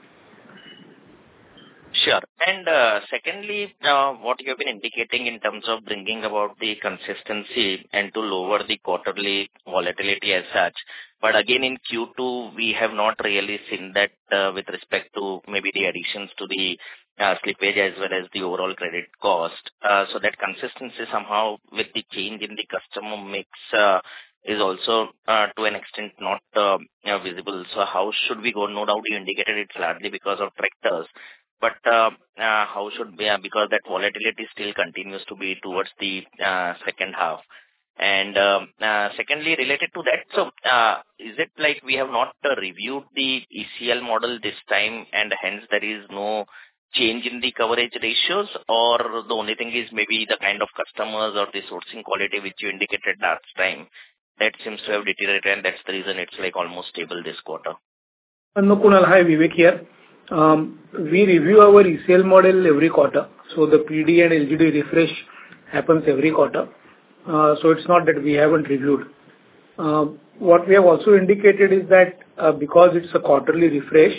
Sure. And secondly, what you have been indicating in terms of bringing about the consistency and to lower the quarterly volatility as such. But again, in Q2, we have not really seen that with respect to maybe the additions to the slippage as well as the overall credit cost. So that consistency somehow with the change in the customer mix is also to an extent not visible. So how should we go? No doubt you indicated it's largely because of tractors. But how should we, because that volatility still continues to be towards the second half. And secondly, related to that, so is it like we have not reviewed the ECL model this time and hence there is no change in the coverage ratios, or the only thing is maybe the kind of customers or the sourcing quality which you indicated last time that seems to have deteriorated, and that's the reason it's like almost stable this quarter? No, Kunal, hi, Vivek here. We review our ECL model every quarter. So the PD and LGD refresh happens every quarter. So it's not that we haven't reviewed. What we have also indicated is that because it's a quarterly refresh,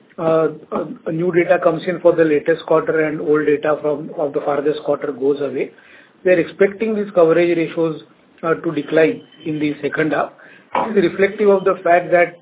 a new data comes in for the latest quarter and old data of the farthest quarter goes away. We are expecting these coverage ratios to decline in the second half. It is reflective of the fact that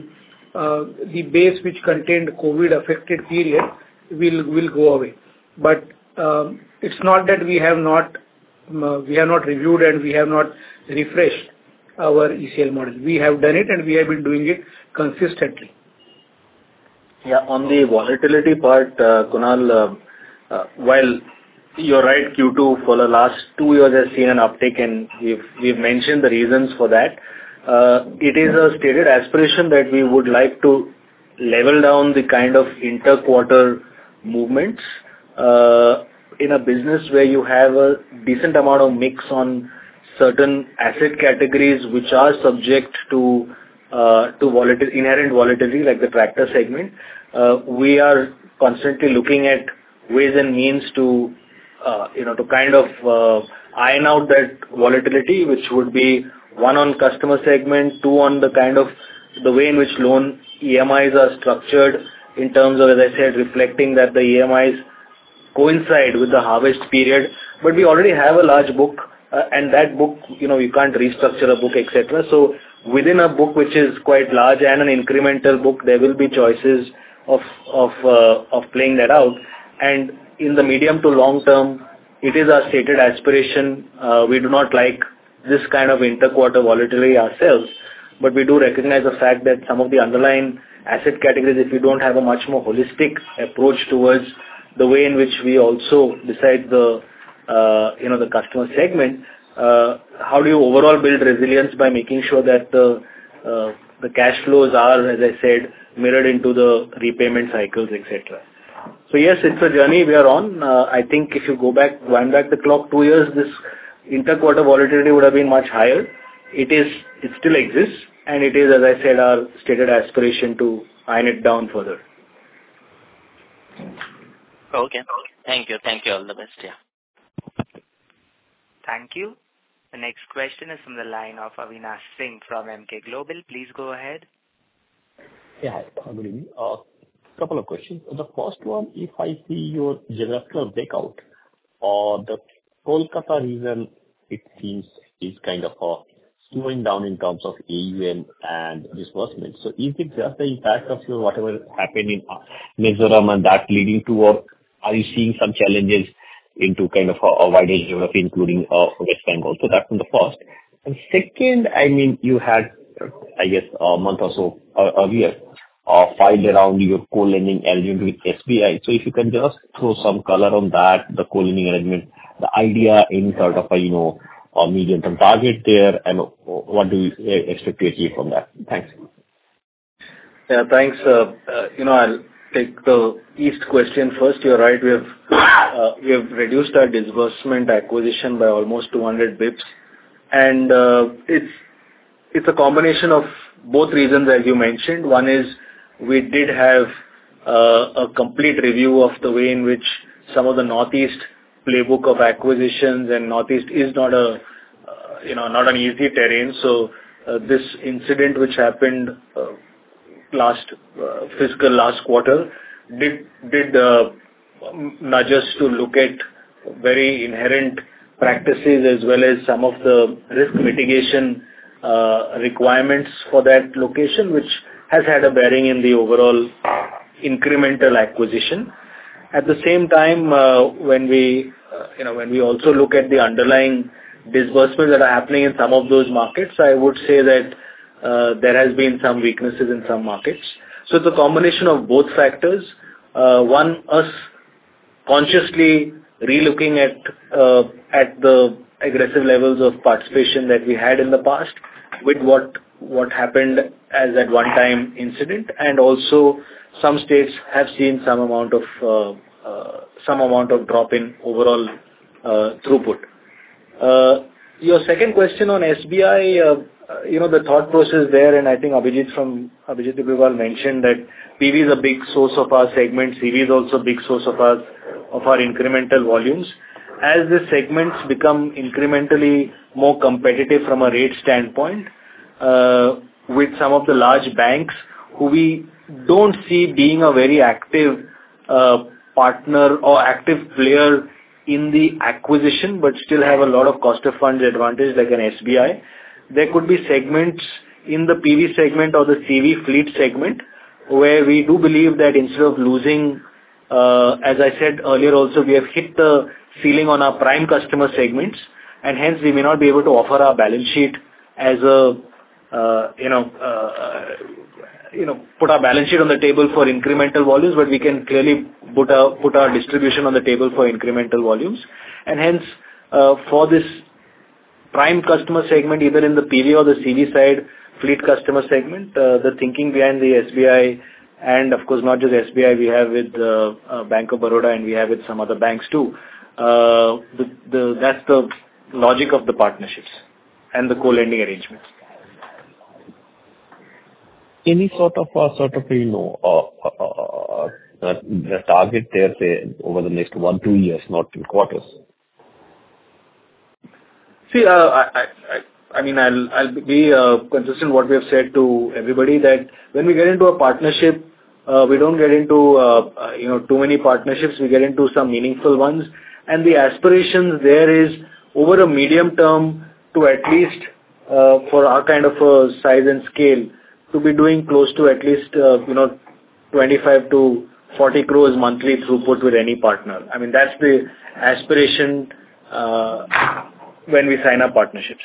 the base which contained COVID-affected period will go away. But it's not that we have not reviewed and we have not refreshed our ECL model. We have done it and we have been doing it consistently. Yeah, on the volatility part, Kunal, while you're right, Q2 for the last 2 years has seen an uptick, and we've mentioned the reasons for that. It is a stated aspiration that we would like to level down the kind of inter-quarter movements in a business where you have a decent amount of mix on certain asset categories which are subject to inherent volatility, like the tractor segment. We are constantly looking at ways and means to kind of iron out that volatility, which would be one on customer segment, two on the kind of the way in which loan EMIs are structured in terms of, as I said, reflecting that the EMIs coincide with the harvest period. But we already have a large book, and that book, you can't restructure a book, etc. So within a book which is quite large and an incremental book, there will be choices of playing that out. And in the medium to long term, it is our stated aspiration. We do not like this kind of inter-quarter volatility ourselves, but we do recognize the fact that some of the underlying asset categories, if we don't have a much more holistic approach towards the way in which we also decide the customer segment, how do you overall build resilience by making sure that the the cash flows are, as I said, mirrored into the repayment cycles, etc. So yes, it's a journey we are on. I think if you wind back the clock 2 years, this inter-quarter volatility would have been much higher. It still exists, and it is, as I said, our stated aspiration to iron it down further. Okay. Thank you. All the best. Yeah. Thank you. The next question is from the line of Avinash Singh from Emkay Global. Please go ahead. Yeah, hi. Good evening. Couple of questions. The first one, if I see your geographical breakout, the Kolkata region, it seems, is kind of slowing down in terms of AUM and disbursement. So is it just the impact of your whatever happened in Mizoram and that leading to, or are you seeing some challenges into kind of a wider geography, including West Bengal? So that's on the first. And second, I mean, you had, I guess, a month or so earlier, filed around your co-lending arrangement with SBI. So if you can just throw some color on that, the co-lending arrangement, the idea in sort of a medium-term target there, and what do you expect to achieve from that? Thanks. Yeah, thanks. I'll take the East question first. You're right. We have reduced our disbursement acquisition by almost 200 bips, and it's a combination of both reasons, as you mentioned. One is we did have a complete review of the way in which some of the Northeast playbook of acquisitions, and Northeast is not an easy terrain. So this incident which happened last quarter did nudge us to look at very inherent practices as well as some of the risk mitigation requirements for that location, which has had a bearing in the overall incremental acquisition. At the same time, when we also look at the underlying disbursements that are happening in some of those markets, I would say that there has been some weaknesses in some markets. So it's a combination of both factors. One, us consciously relooking at the aggressive levels of participation that we had in the past with what happened as that one-time incident, and also some states have seen some amount of drop in overall throughput. Your second question on SBI, the thought process there, and I think Abhijit Tibrewal mentioned that PV is a big source of our segment. CV is also a big source of our incremental volumes. As the segments become incrementally more competitive from a rate standpoint, with some of the large banks who we don't see being a very active partner or active player in the acquisition, but still have a lot of cost of funds advantage like an SBI. There could be segments in the PV segment or the CV fleet segment where we do believe that instead of losing, as I said earlier also, we have hit the ceiling on our prime customer segments, and hence we may not be able to offer our balance sheet as put our balance sheet on the table for incremental volumes, but we can clearly put our distribution on the table for incremental volumes. And hence, for this prime customer segment, either in the PV or the CV side, fleet customer segment, the thinking behind the SBI, and of course not just SBI, we have with Bank of Baroda and we have with some other banks too. That's the logic of the partnerships and the co-lending arrangements. Any sort of the target there, say, over the next 1-2 years, not in quarters? See, I'll be consistent what we have said to everybody, that when we get into a partnership, we don't get into too many partnerships. We get into some meaningful ones, and the aspirations there is over a medium term to at least for our kind of a size and scale to be doing close to at least 25 to 40 crores monthly throughput with any partner. I mean, that's the aspiration when we sign up partnerships.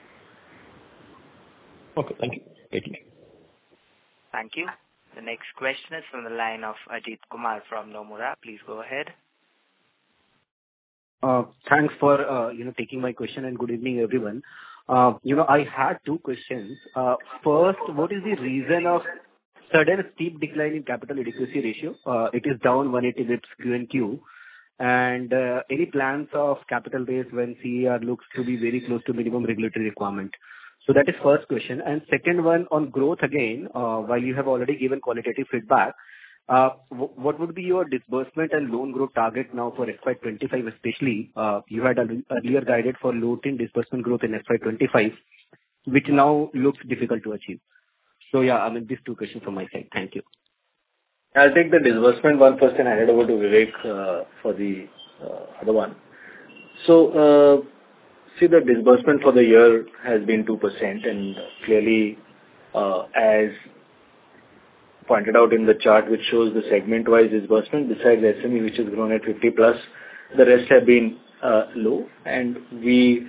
Okay, thank you. Thank you. The next question is from the line of Ajit Kumar from Nomura. Please go ahead. Thanks for taking my question, and good evening, everyone. I had two questions. First, what is the reason of sudden steep decline in capital adequacy ratio? It is down 180 basis points Q and Q. And any plans of capital raise when CER looks to be very close to minimum regulatory requirement? So that is first question. And second one on growth again, while you have already given qualitative feedback, what would be your disbursement and loan growth target now for FY25 especially? You had earlier guided for low-teen disbursement growth in FY25, which now looks difficult to achieve. So yeah, these two questions from my side. Thank you. I'll take the disbursement one first and hand it over to Vivek for the other one. So, see, the disbursement for the year has been 2%, and clearly, as pointed out in the chart which shows the segment-wise disbursement, besides SME, which has grown at 50+, the rest have been low. And we,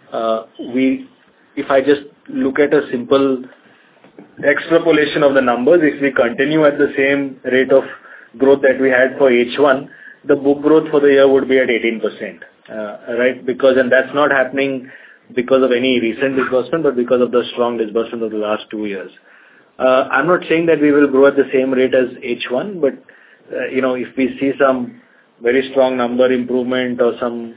if I just look at a simple extrapolation of the numbers, if we continue at the same rate of growth that we had for H1, the book growth for the year would be at 18%, right? And that's not happening because of any recent disbursement, but because of the strong disbursement of the last 2 years. I'm not saying that we will grow at the same rate as H1, but if we see some very strong number improvement or some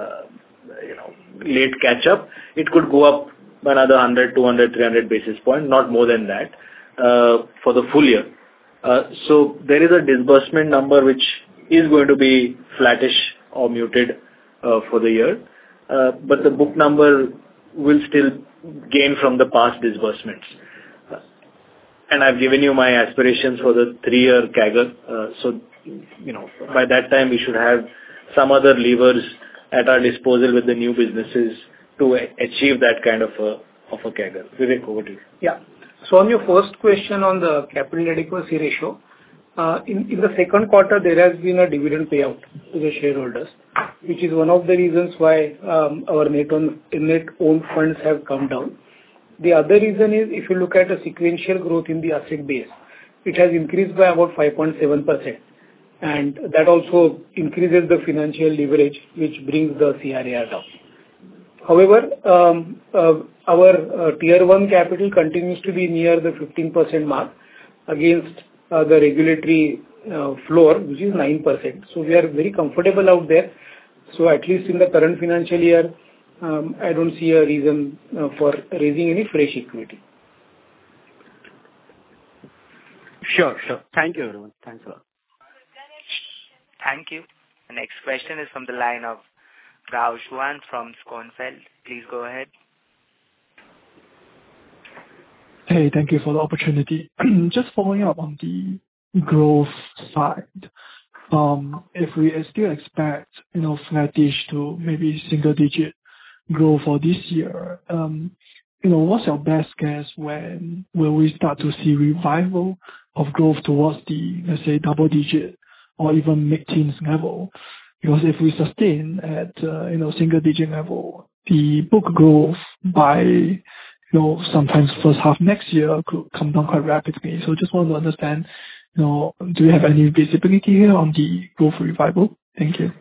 late catch up, it could go up by another 100, 200, 300 basis points, not more than that, for the full year. So there is a disbursement number which is going to be flattish or muted for the year, but the book number will still gain from the past disbursements. And I've given you my aspirations for the 3-year CAGR. So, by that time we should have some other levers at our disposal with the new businesses to achieve that kind of a CAGR. Vivek, over to you. Yeah. So on your first question on the capital adequacy ratio, in the second quarter, there has been a dividend payout to the shareholders, which is one of the reasons why our net owned funds have come down. The other reason is, if you look at a sequential growth in the asset base, it has increased by about 5.7%. And that also increases the financial leverage, which brings the CRAR down. However, our Tier 1 capital continues to be near the 15% mark against the regulatory floor, which is 9%. So we are very comfortable out there. So at least in the current financial year, I don't see a reason for raising any fresh equity. Sure. Thank you, everyone. Thanks a lot. Thank you. The next question is from the line of Rao Shuan from Schonfeld. Please go ahead. Hey, thank you for the opportunity. Just following up on the growth side. If we still expect, flattish to maybe single-digit growth for this year, what's your best guess when will we start to see revival of growth towards the, let's say, double-digit or even mid-teens level? Because if we sustain at, single-digit level, the book growth by, sometimes first half next year could come down quite rapidly. So just want to understand, do you have any visibility here on the growth revival? Thank you.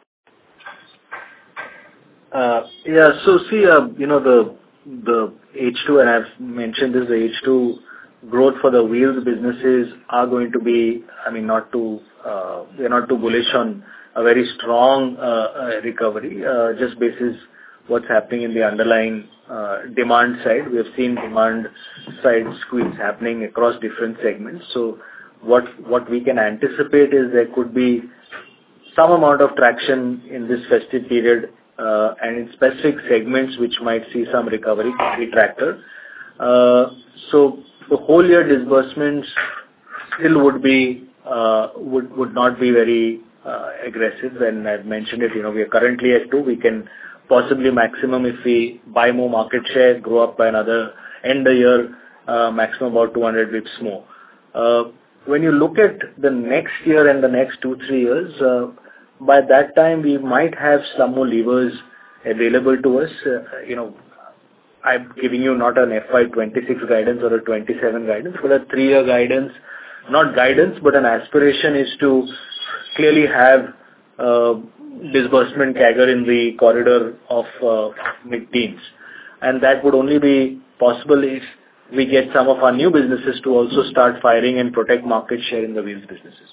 Yeah. So see, the H2, and I've mentioned this, the H2 growth for the wheels businesses are going to be, we're not too bullish on a very strong recovery, just basis what's happening in the underlying demand side. We have seen demand side squeeze happening across different segments. So what we can anticipate is there could be some amount of traction in this festive period, and in specific segments which might see some recovery, the tractor. So the whole year disbursements still would not be very aggressive. And I've mentioned it, we are currently at 2. We can possibly maximum, if we buy more market share, grow up by another end the year, maximum about 200 bits more. When you look at the next year and the next 2-3 years, by that time we might have some more levers available to us. I'm giving you not an FY26 guidance or a 27 guidance, but a 3-year guidance. Not guidance, but an aspiration is to clearly have disbursement CAGR in the corridor of mid-teens. and that would only be possible if we get some of our new businesses to also start firing and protect market share in the wheels businesses.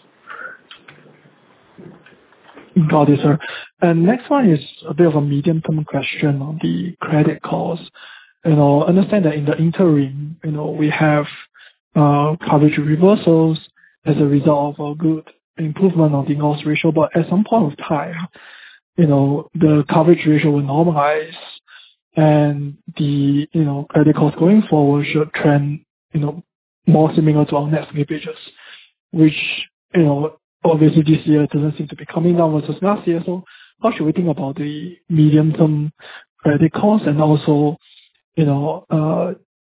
Got it, sir. And next one is a bit of a medium-term question on the credit costs. Understand that in the interim, we have coverage reversals as a result of a good improvement on the loss ratio, but at some point of time, the coverage ratio will normalize and the, credit cost going forward should trend, more similar to our net slippages, which, obviously this year doesn't seem to be coming down versus last year. So how should we think about the medium-term credit cost? And also, do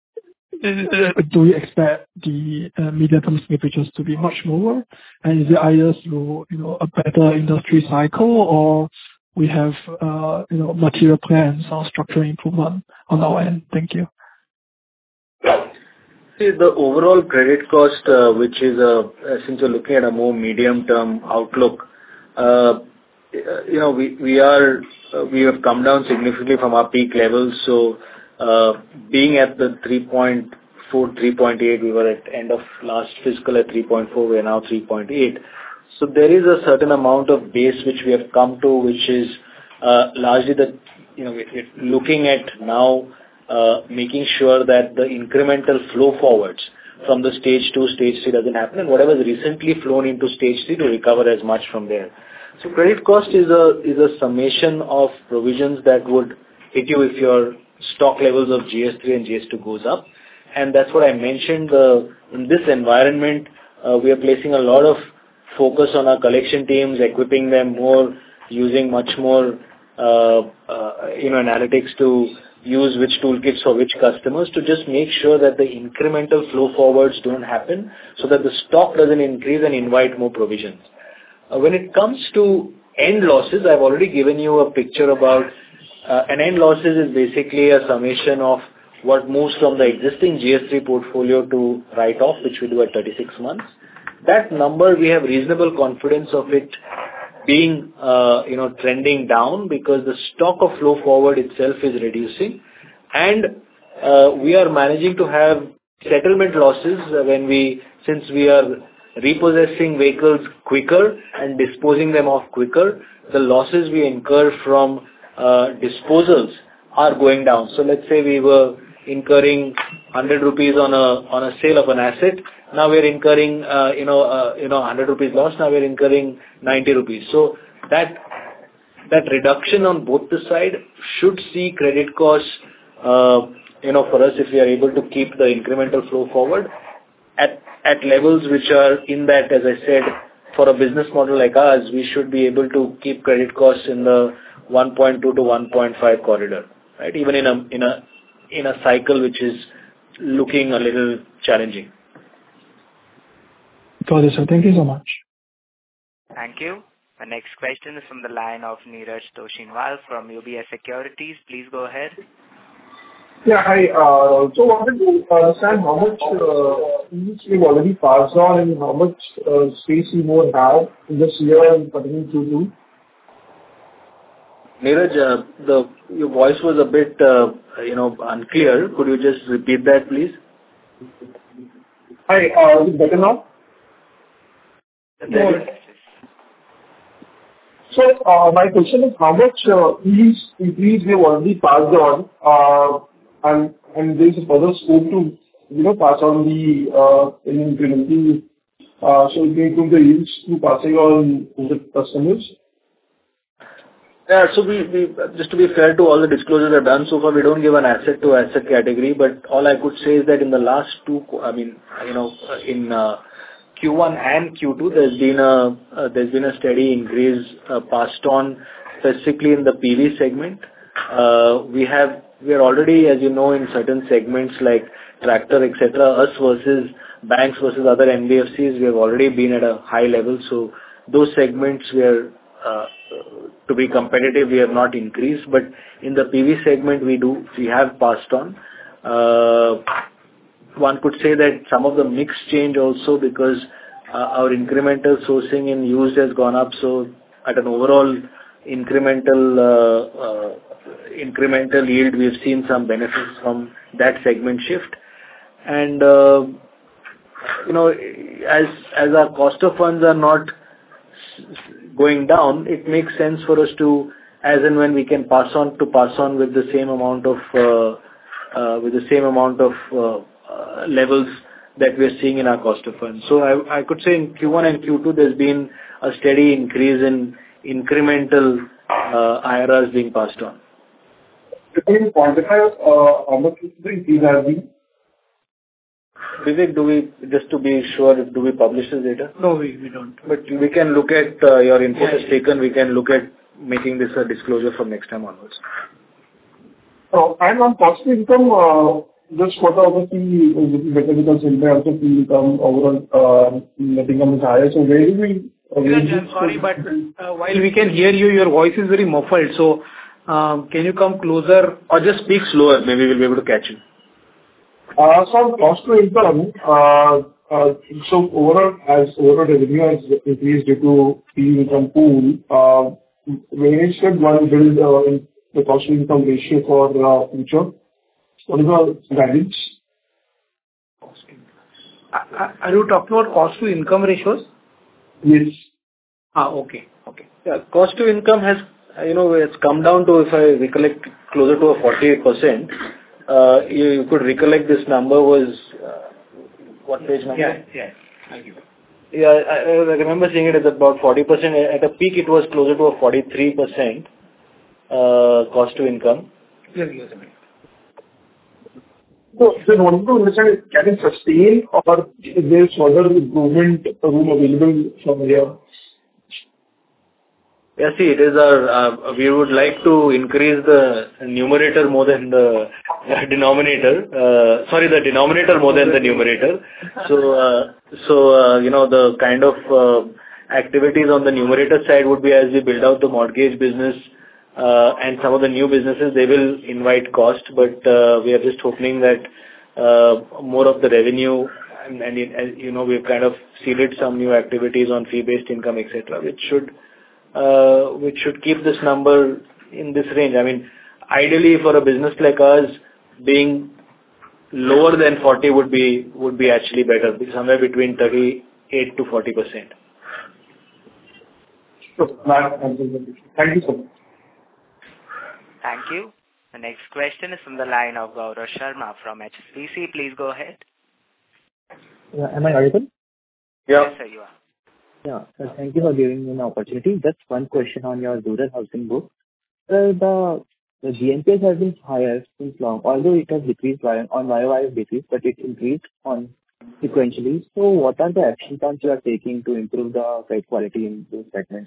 we expect the medium-term slippages to be much lower? And is it either through, a better industry cycle, or we have, material plans or structural improvement on our end? Thank you. See, the overall credit cost, which is since you're looking at a more medium-term outlook, we have come down significantly from our peak levels. So, being at the 3.4, 3.8, we were at end of last fiscal at 3.4. We are now 3.8. So there is a certain amount of base which we have come to, which is largely that we're looking at now. Making sure that the incremental flow forwards from the stage 2, stage 3 doesn't happen, and whatever is recently flown into stage 3 to recover as much from there. So credit cost is a summation of provisions that would hit you if your stock levels of GS3 and GS2 goes up, and that's what I mentioned. In this environment, we are placing a lot of focus on our collection teams, equipping them more, using much more analytics to use which toolkits for which customers, to just make sure that the incremental flow forwards don't happen, so that the stock doesn't increase and invite more provisions. When it comes to end losses, I've already given you a picture about an end losses is basically a summation of what moves from the existing GS3 portfolio to write off, which we do at 36 months. That number, we have reasonable confidence of it being trending down, because the stock of flow forward itself is reducing, and we are managing to have settlement losses since we are repossessing vehicles quicker and disposing them off quicker. The losses we incur from disposals are going down. So let's say we were incurring 100 rupees on a sale of an asset. Now we're incurring 100 rupees loss. Now we're incurring 90 rupees. So that reduction on both the side should see credit costs for us, if we are able to keep the incremental flow forward at levels which are in that, as I said, for a business model like ours, we should be able to keep credit costs in the 1.2 to 1.5 corridor, right? Even in a cycle which is looking a little challenging. Got it, sir. Thank you so much. Thank you. The next question is from the line of Neeraj Toshinwal from UBS Securities. Please go ahead. Yeah, hi. So wanted to understand how much fees we've already passed on and how much space we more have in this year and continuing to do. Neeraj, your voice was a bit, unclear. Could you just repeat that, please? Hi, is it better now? So, my question is how much fees increase we have already passed on, and there is a further scope to, pass on the incremental, so we can improve the yields to passing on to the customers. Yeah, so we just to be fair to all the disclosures we've done so far, we don't give an asset to asset category, but all I could say is that in the last in Q1 and Q2, there's been a steady increase passed on, specifically in the PV segment. We are already, as you know, in certain segments like tractor, etc., us versus banks versus other NBFCs, we have already been at a high level. So those segments to be competitive, we have not increased, but in the PV segment, we have passed on. One could say that some of the mix change also, because our incremental sourcing in used has gone up, so at an overall incremental incremental yield, we've seen some benefits from that segment shift. And, as our cost of funds are not going down, it makes sense for us to, as and when we can pass on with the same amount of levels that we're seeing in our cost of funds. So I could say in Q1 and Q2, there's been a steady increase in incremental IRRs being passed on. Can you quantify how much the increase has been? Vivek, just to be sure, do we publish this data? No, we don't. But we can look at your input is taken. We can look at making this a disclosure from next time onwards. And on cost to income, this quarter obviously is a little better because in terms of income, overall net income is higher. So where do we... I'm sorry, but while we can hear you, your voice is very muffled. So can you come closer? Or just speak slower, maybe we'll be able to catch you. So on cost to income, so overall revenue has increased due to fee income pool. Where should one build the cost to income ratio for future? What is the guidance? Are you talking about cost to income ratios? Yes. Okay. Yeah, cost to income has, it's come down to, if I recollect, closer to a 48%. You could recollect this number was, what page number? Yeah. Thank you. Yeah, I remember seeing it at about 40%. At a peak, it was closer to a 43% cost to income. Yes. So I want to understand, can it sustain or is there further improvement room available from here? Yeah, see, it is we would like to increase the numerator more than the denominator. The denominator more than the numerator. So, the kind of activities on the numerator side would be as we build out the mortgage business and some of the new businesses, they will invite cost, but we are just hoping that more of the revenue and we've kind of seeded some new activities on fee-based income, etc., which should keep this number in this range. I mean, ideally for a business like ours, being lower than 40 would be actually better, somewhere between 38 to 40%. Sure. Thank you so much. Thank you. The next question is from the line of Gaurav Sharma from HSBC. Please go ahead. Yeah, am I audible? Yeah. Yes, sir, you are. Yeah. So thank you for giving me an opportunity. Just one question on your rural housing book. The GNPA has been higher since long, although it has decreased on YOY basis, but it increased on sequentially. So what are the action plans you are taking to improve the credit quality in those segments?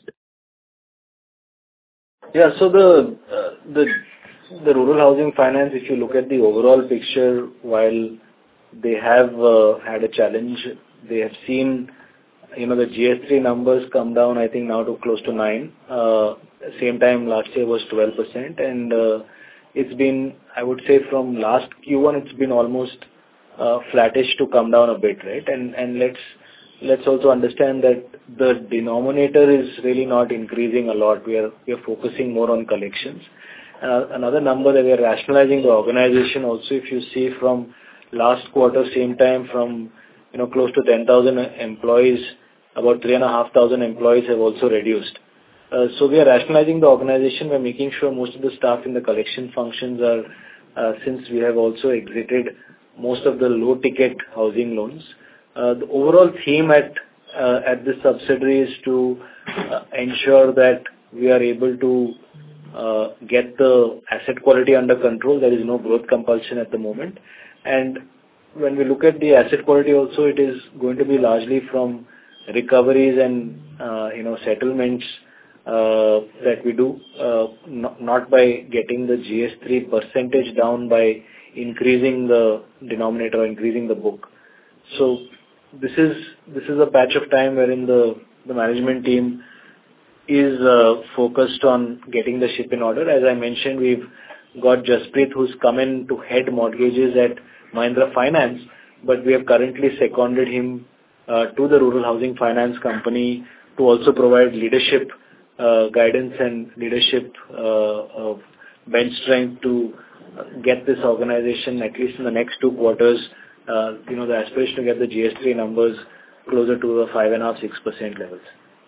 Yeah, so the rural housing finance, if you look at the overall picture, while they have had a challenge, they have seen the GS3 numbers come down, I think now to close to 9. Same time last year was 12%, and it's been, I would say, from last Q1, it's been almost flattish to come down a bit, right? And let's also understand that the denominator is really not increasing a lot. We are focusing more on collections. Another number that we are rationalizing the organization also, if you see from last quarter, same time, from close to 10,000 employees, about 3,500 employees have also reduced. So we are rationalizing the organization by making sure most of the staff in the collection functions are, since we have also exited most of the low-ticket housing loans. The overall theme at this subsidiary is to ensure that we are able to get the asset quality under control. There is no growth compulsion at the moment. And when we look at the asset quality also, it is going to be largely from recoveries and settlements that we do, not by getting the GS3 percentage down by increasing the denominator or increasing the book. So this is a patch of time wherein the management team is focused on getting the ship in order. As I mentioned, we've got Jasprit, who's come in to head mortgages at Mahindra Finance, but we have currently seconded him to the rural housing finance company to also provide leadership guidance and leadership bench strength to get this organization, at least in the next 2 quarters, the aspiration to get the GS3 numbers closer to the 5.5%-6% levels.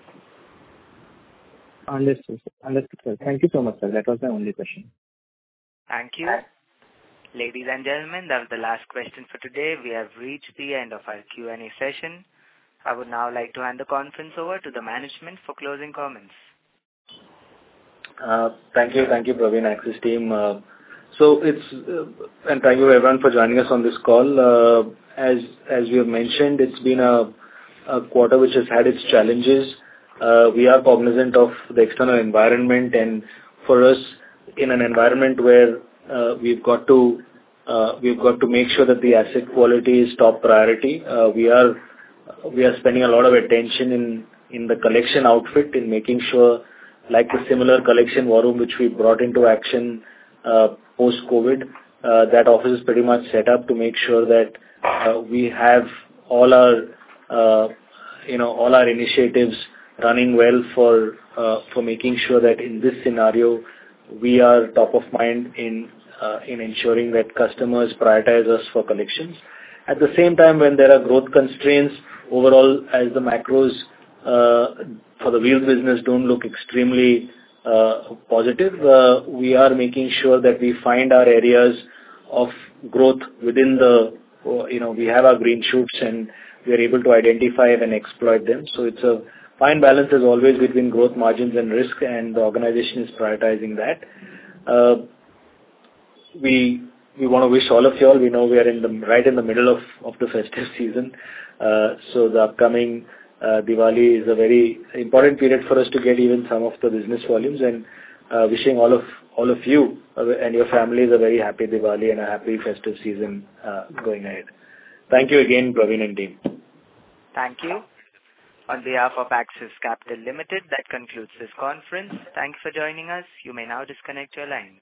Understood, sir. Thank you so much, sir. That was my only question. Thank you. Ladies and gentlemen, that was the last question for today. We have reached the end of our Q&A session. I would now like to hand the conference over to the management for closing comments. Thank you, Praveen, Axis team. And thank you everyone for joining us on this call. As we have mentioned, it's been a quarter which has had its challenges. We are cognizant of the external environment, and for us, in an environment where we've got to make sure that the asset quality is top priority. We are spending a lot of attention in the collection outfit, in making sure, like the similar collection war room which we brought into action post-COVID, that office is pretty much set up to make sure that we have all our initiatives running well for making sure that in this scenario we are top of mind in ensuring that customers prioritize us for collections. At the same time, when there are growth constraints overall, as the macros for the wheels business don't look extremely positive, we are making sure that we find our areas of growth within we have our green shoots, and we are able to identify and exploit them. So it's a fine balance as always between growth margins and risk, and the organization is prioritizing that. We want to wish all of you all. We know we are right in the middle of the festive season. So the upcoming Diwali is a very important period for us to get even some of the business volumes, and wishing all of you and your families a very happy Diwali and a happy festive season going ahead. Thank you again, Praveen and team. Thank you. On behalf of Axis Capital Limited, that concludes this conference. Thanks for joining us. You may now disconnect your line.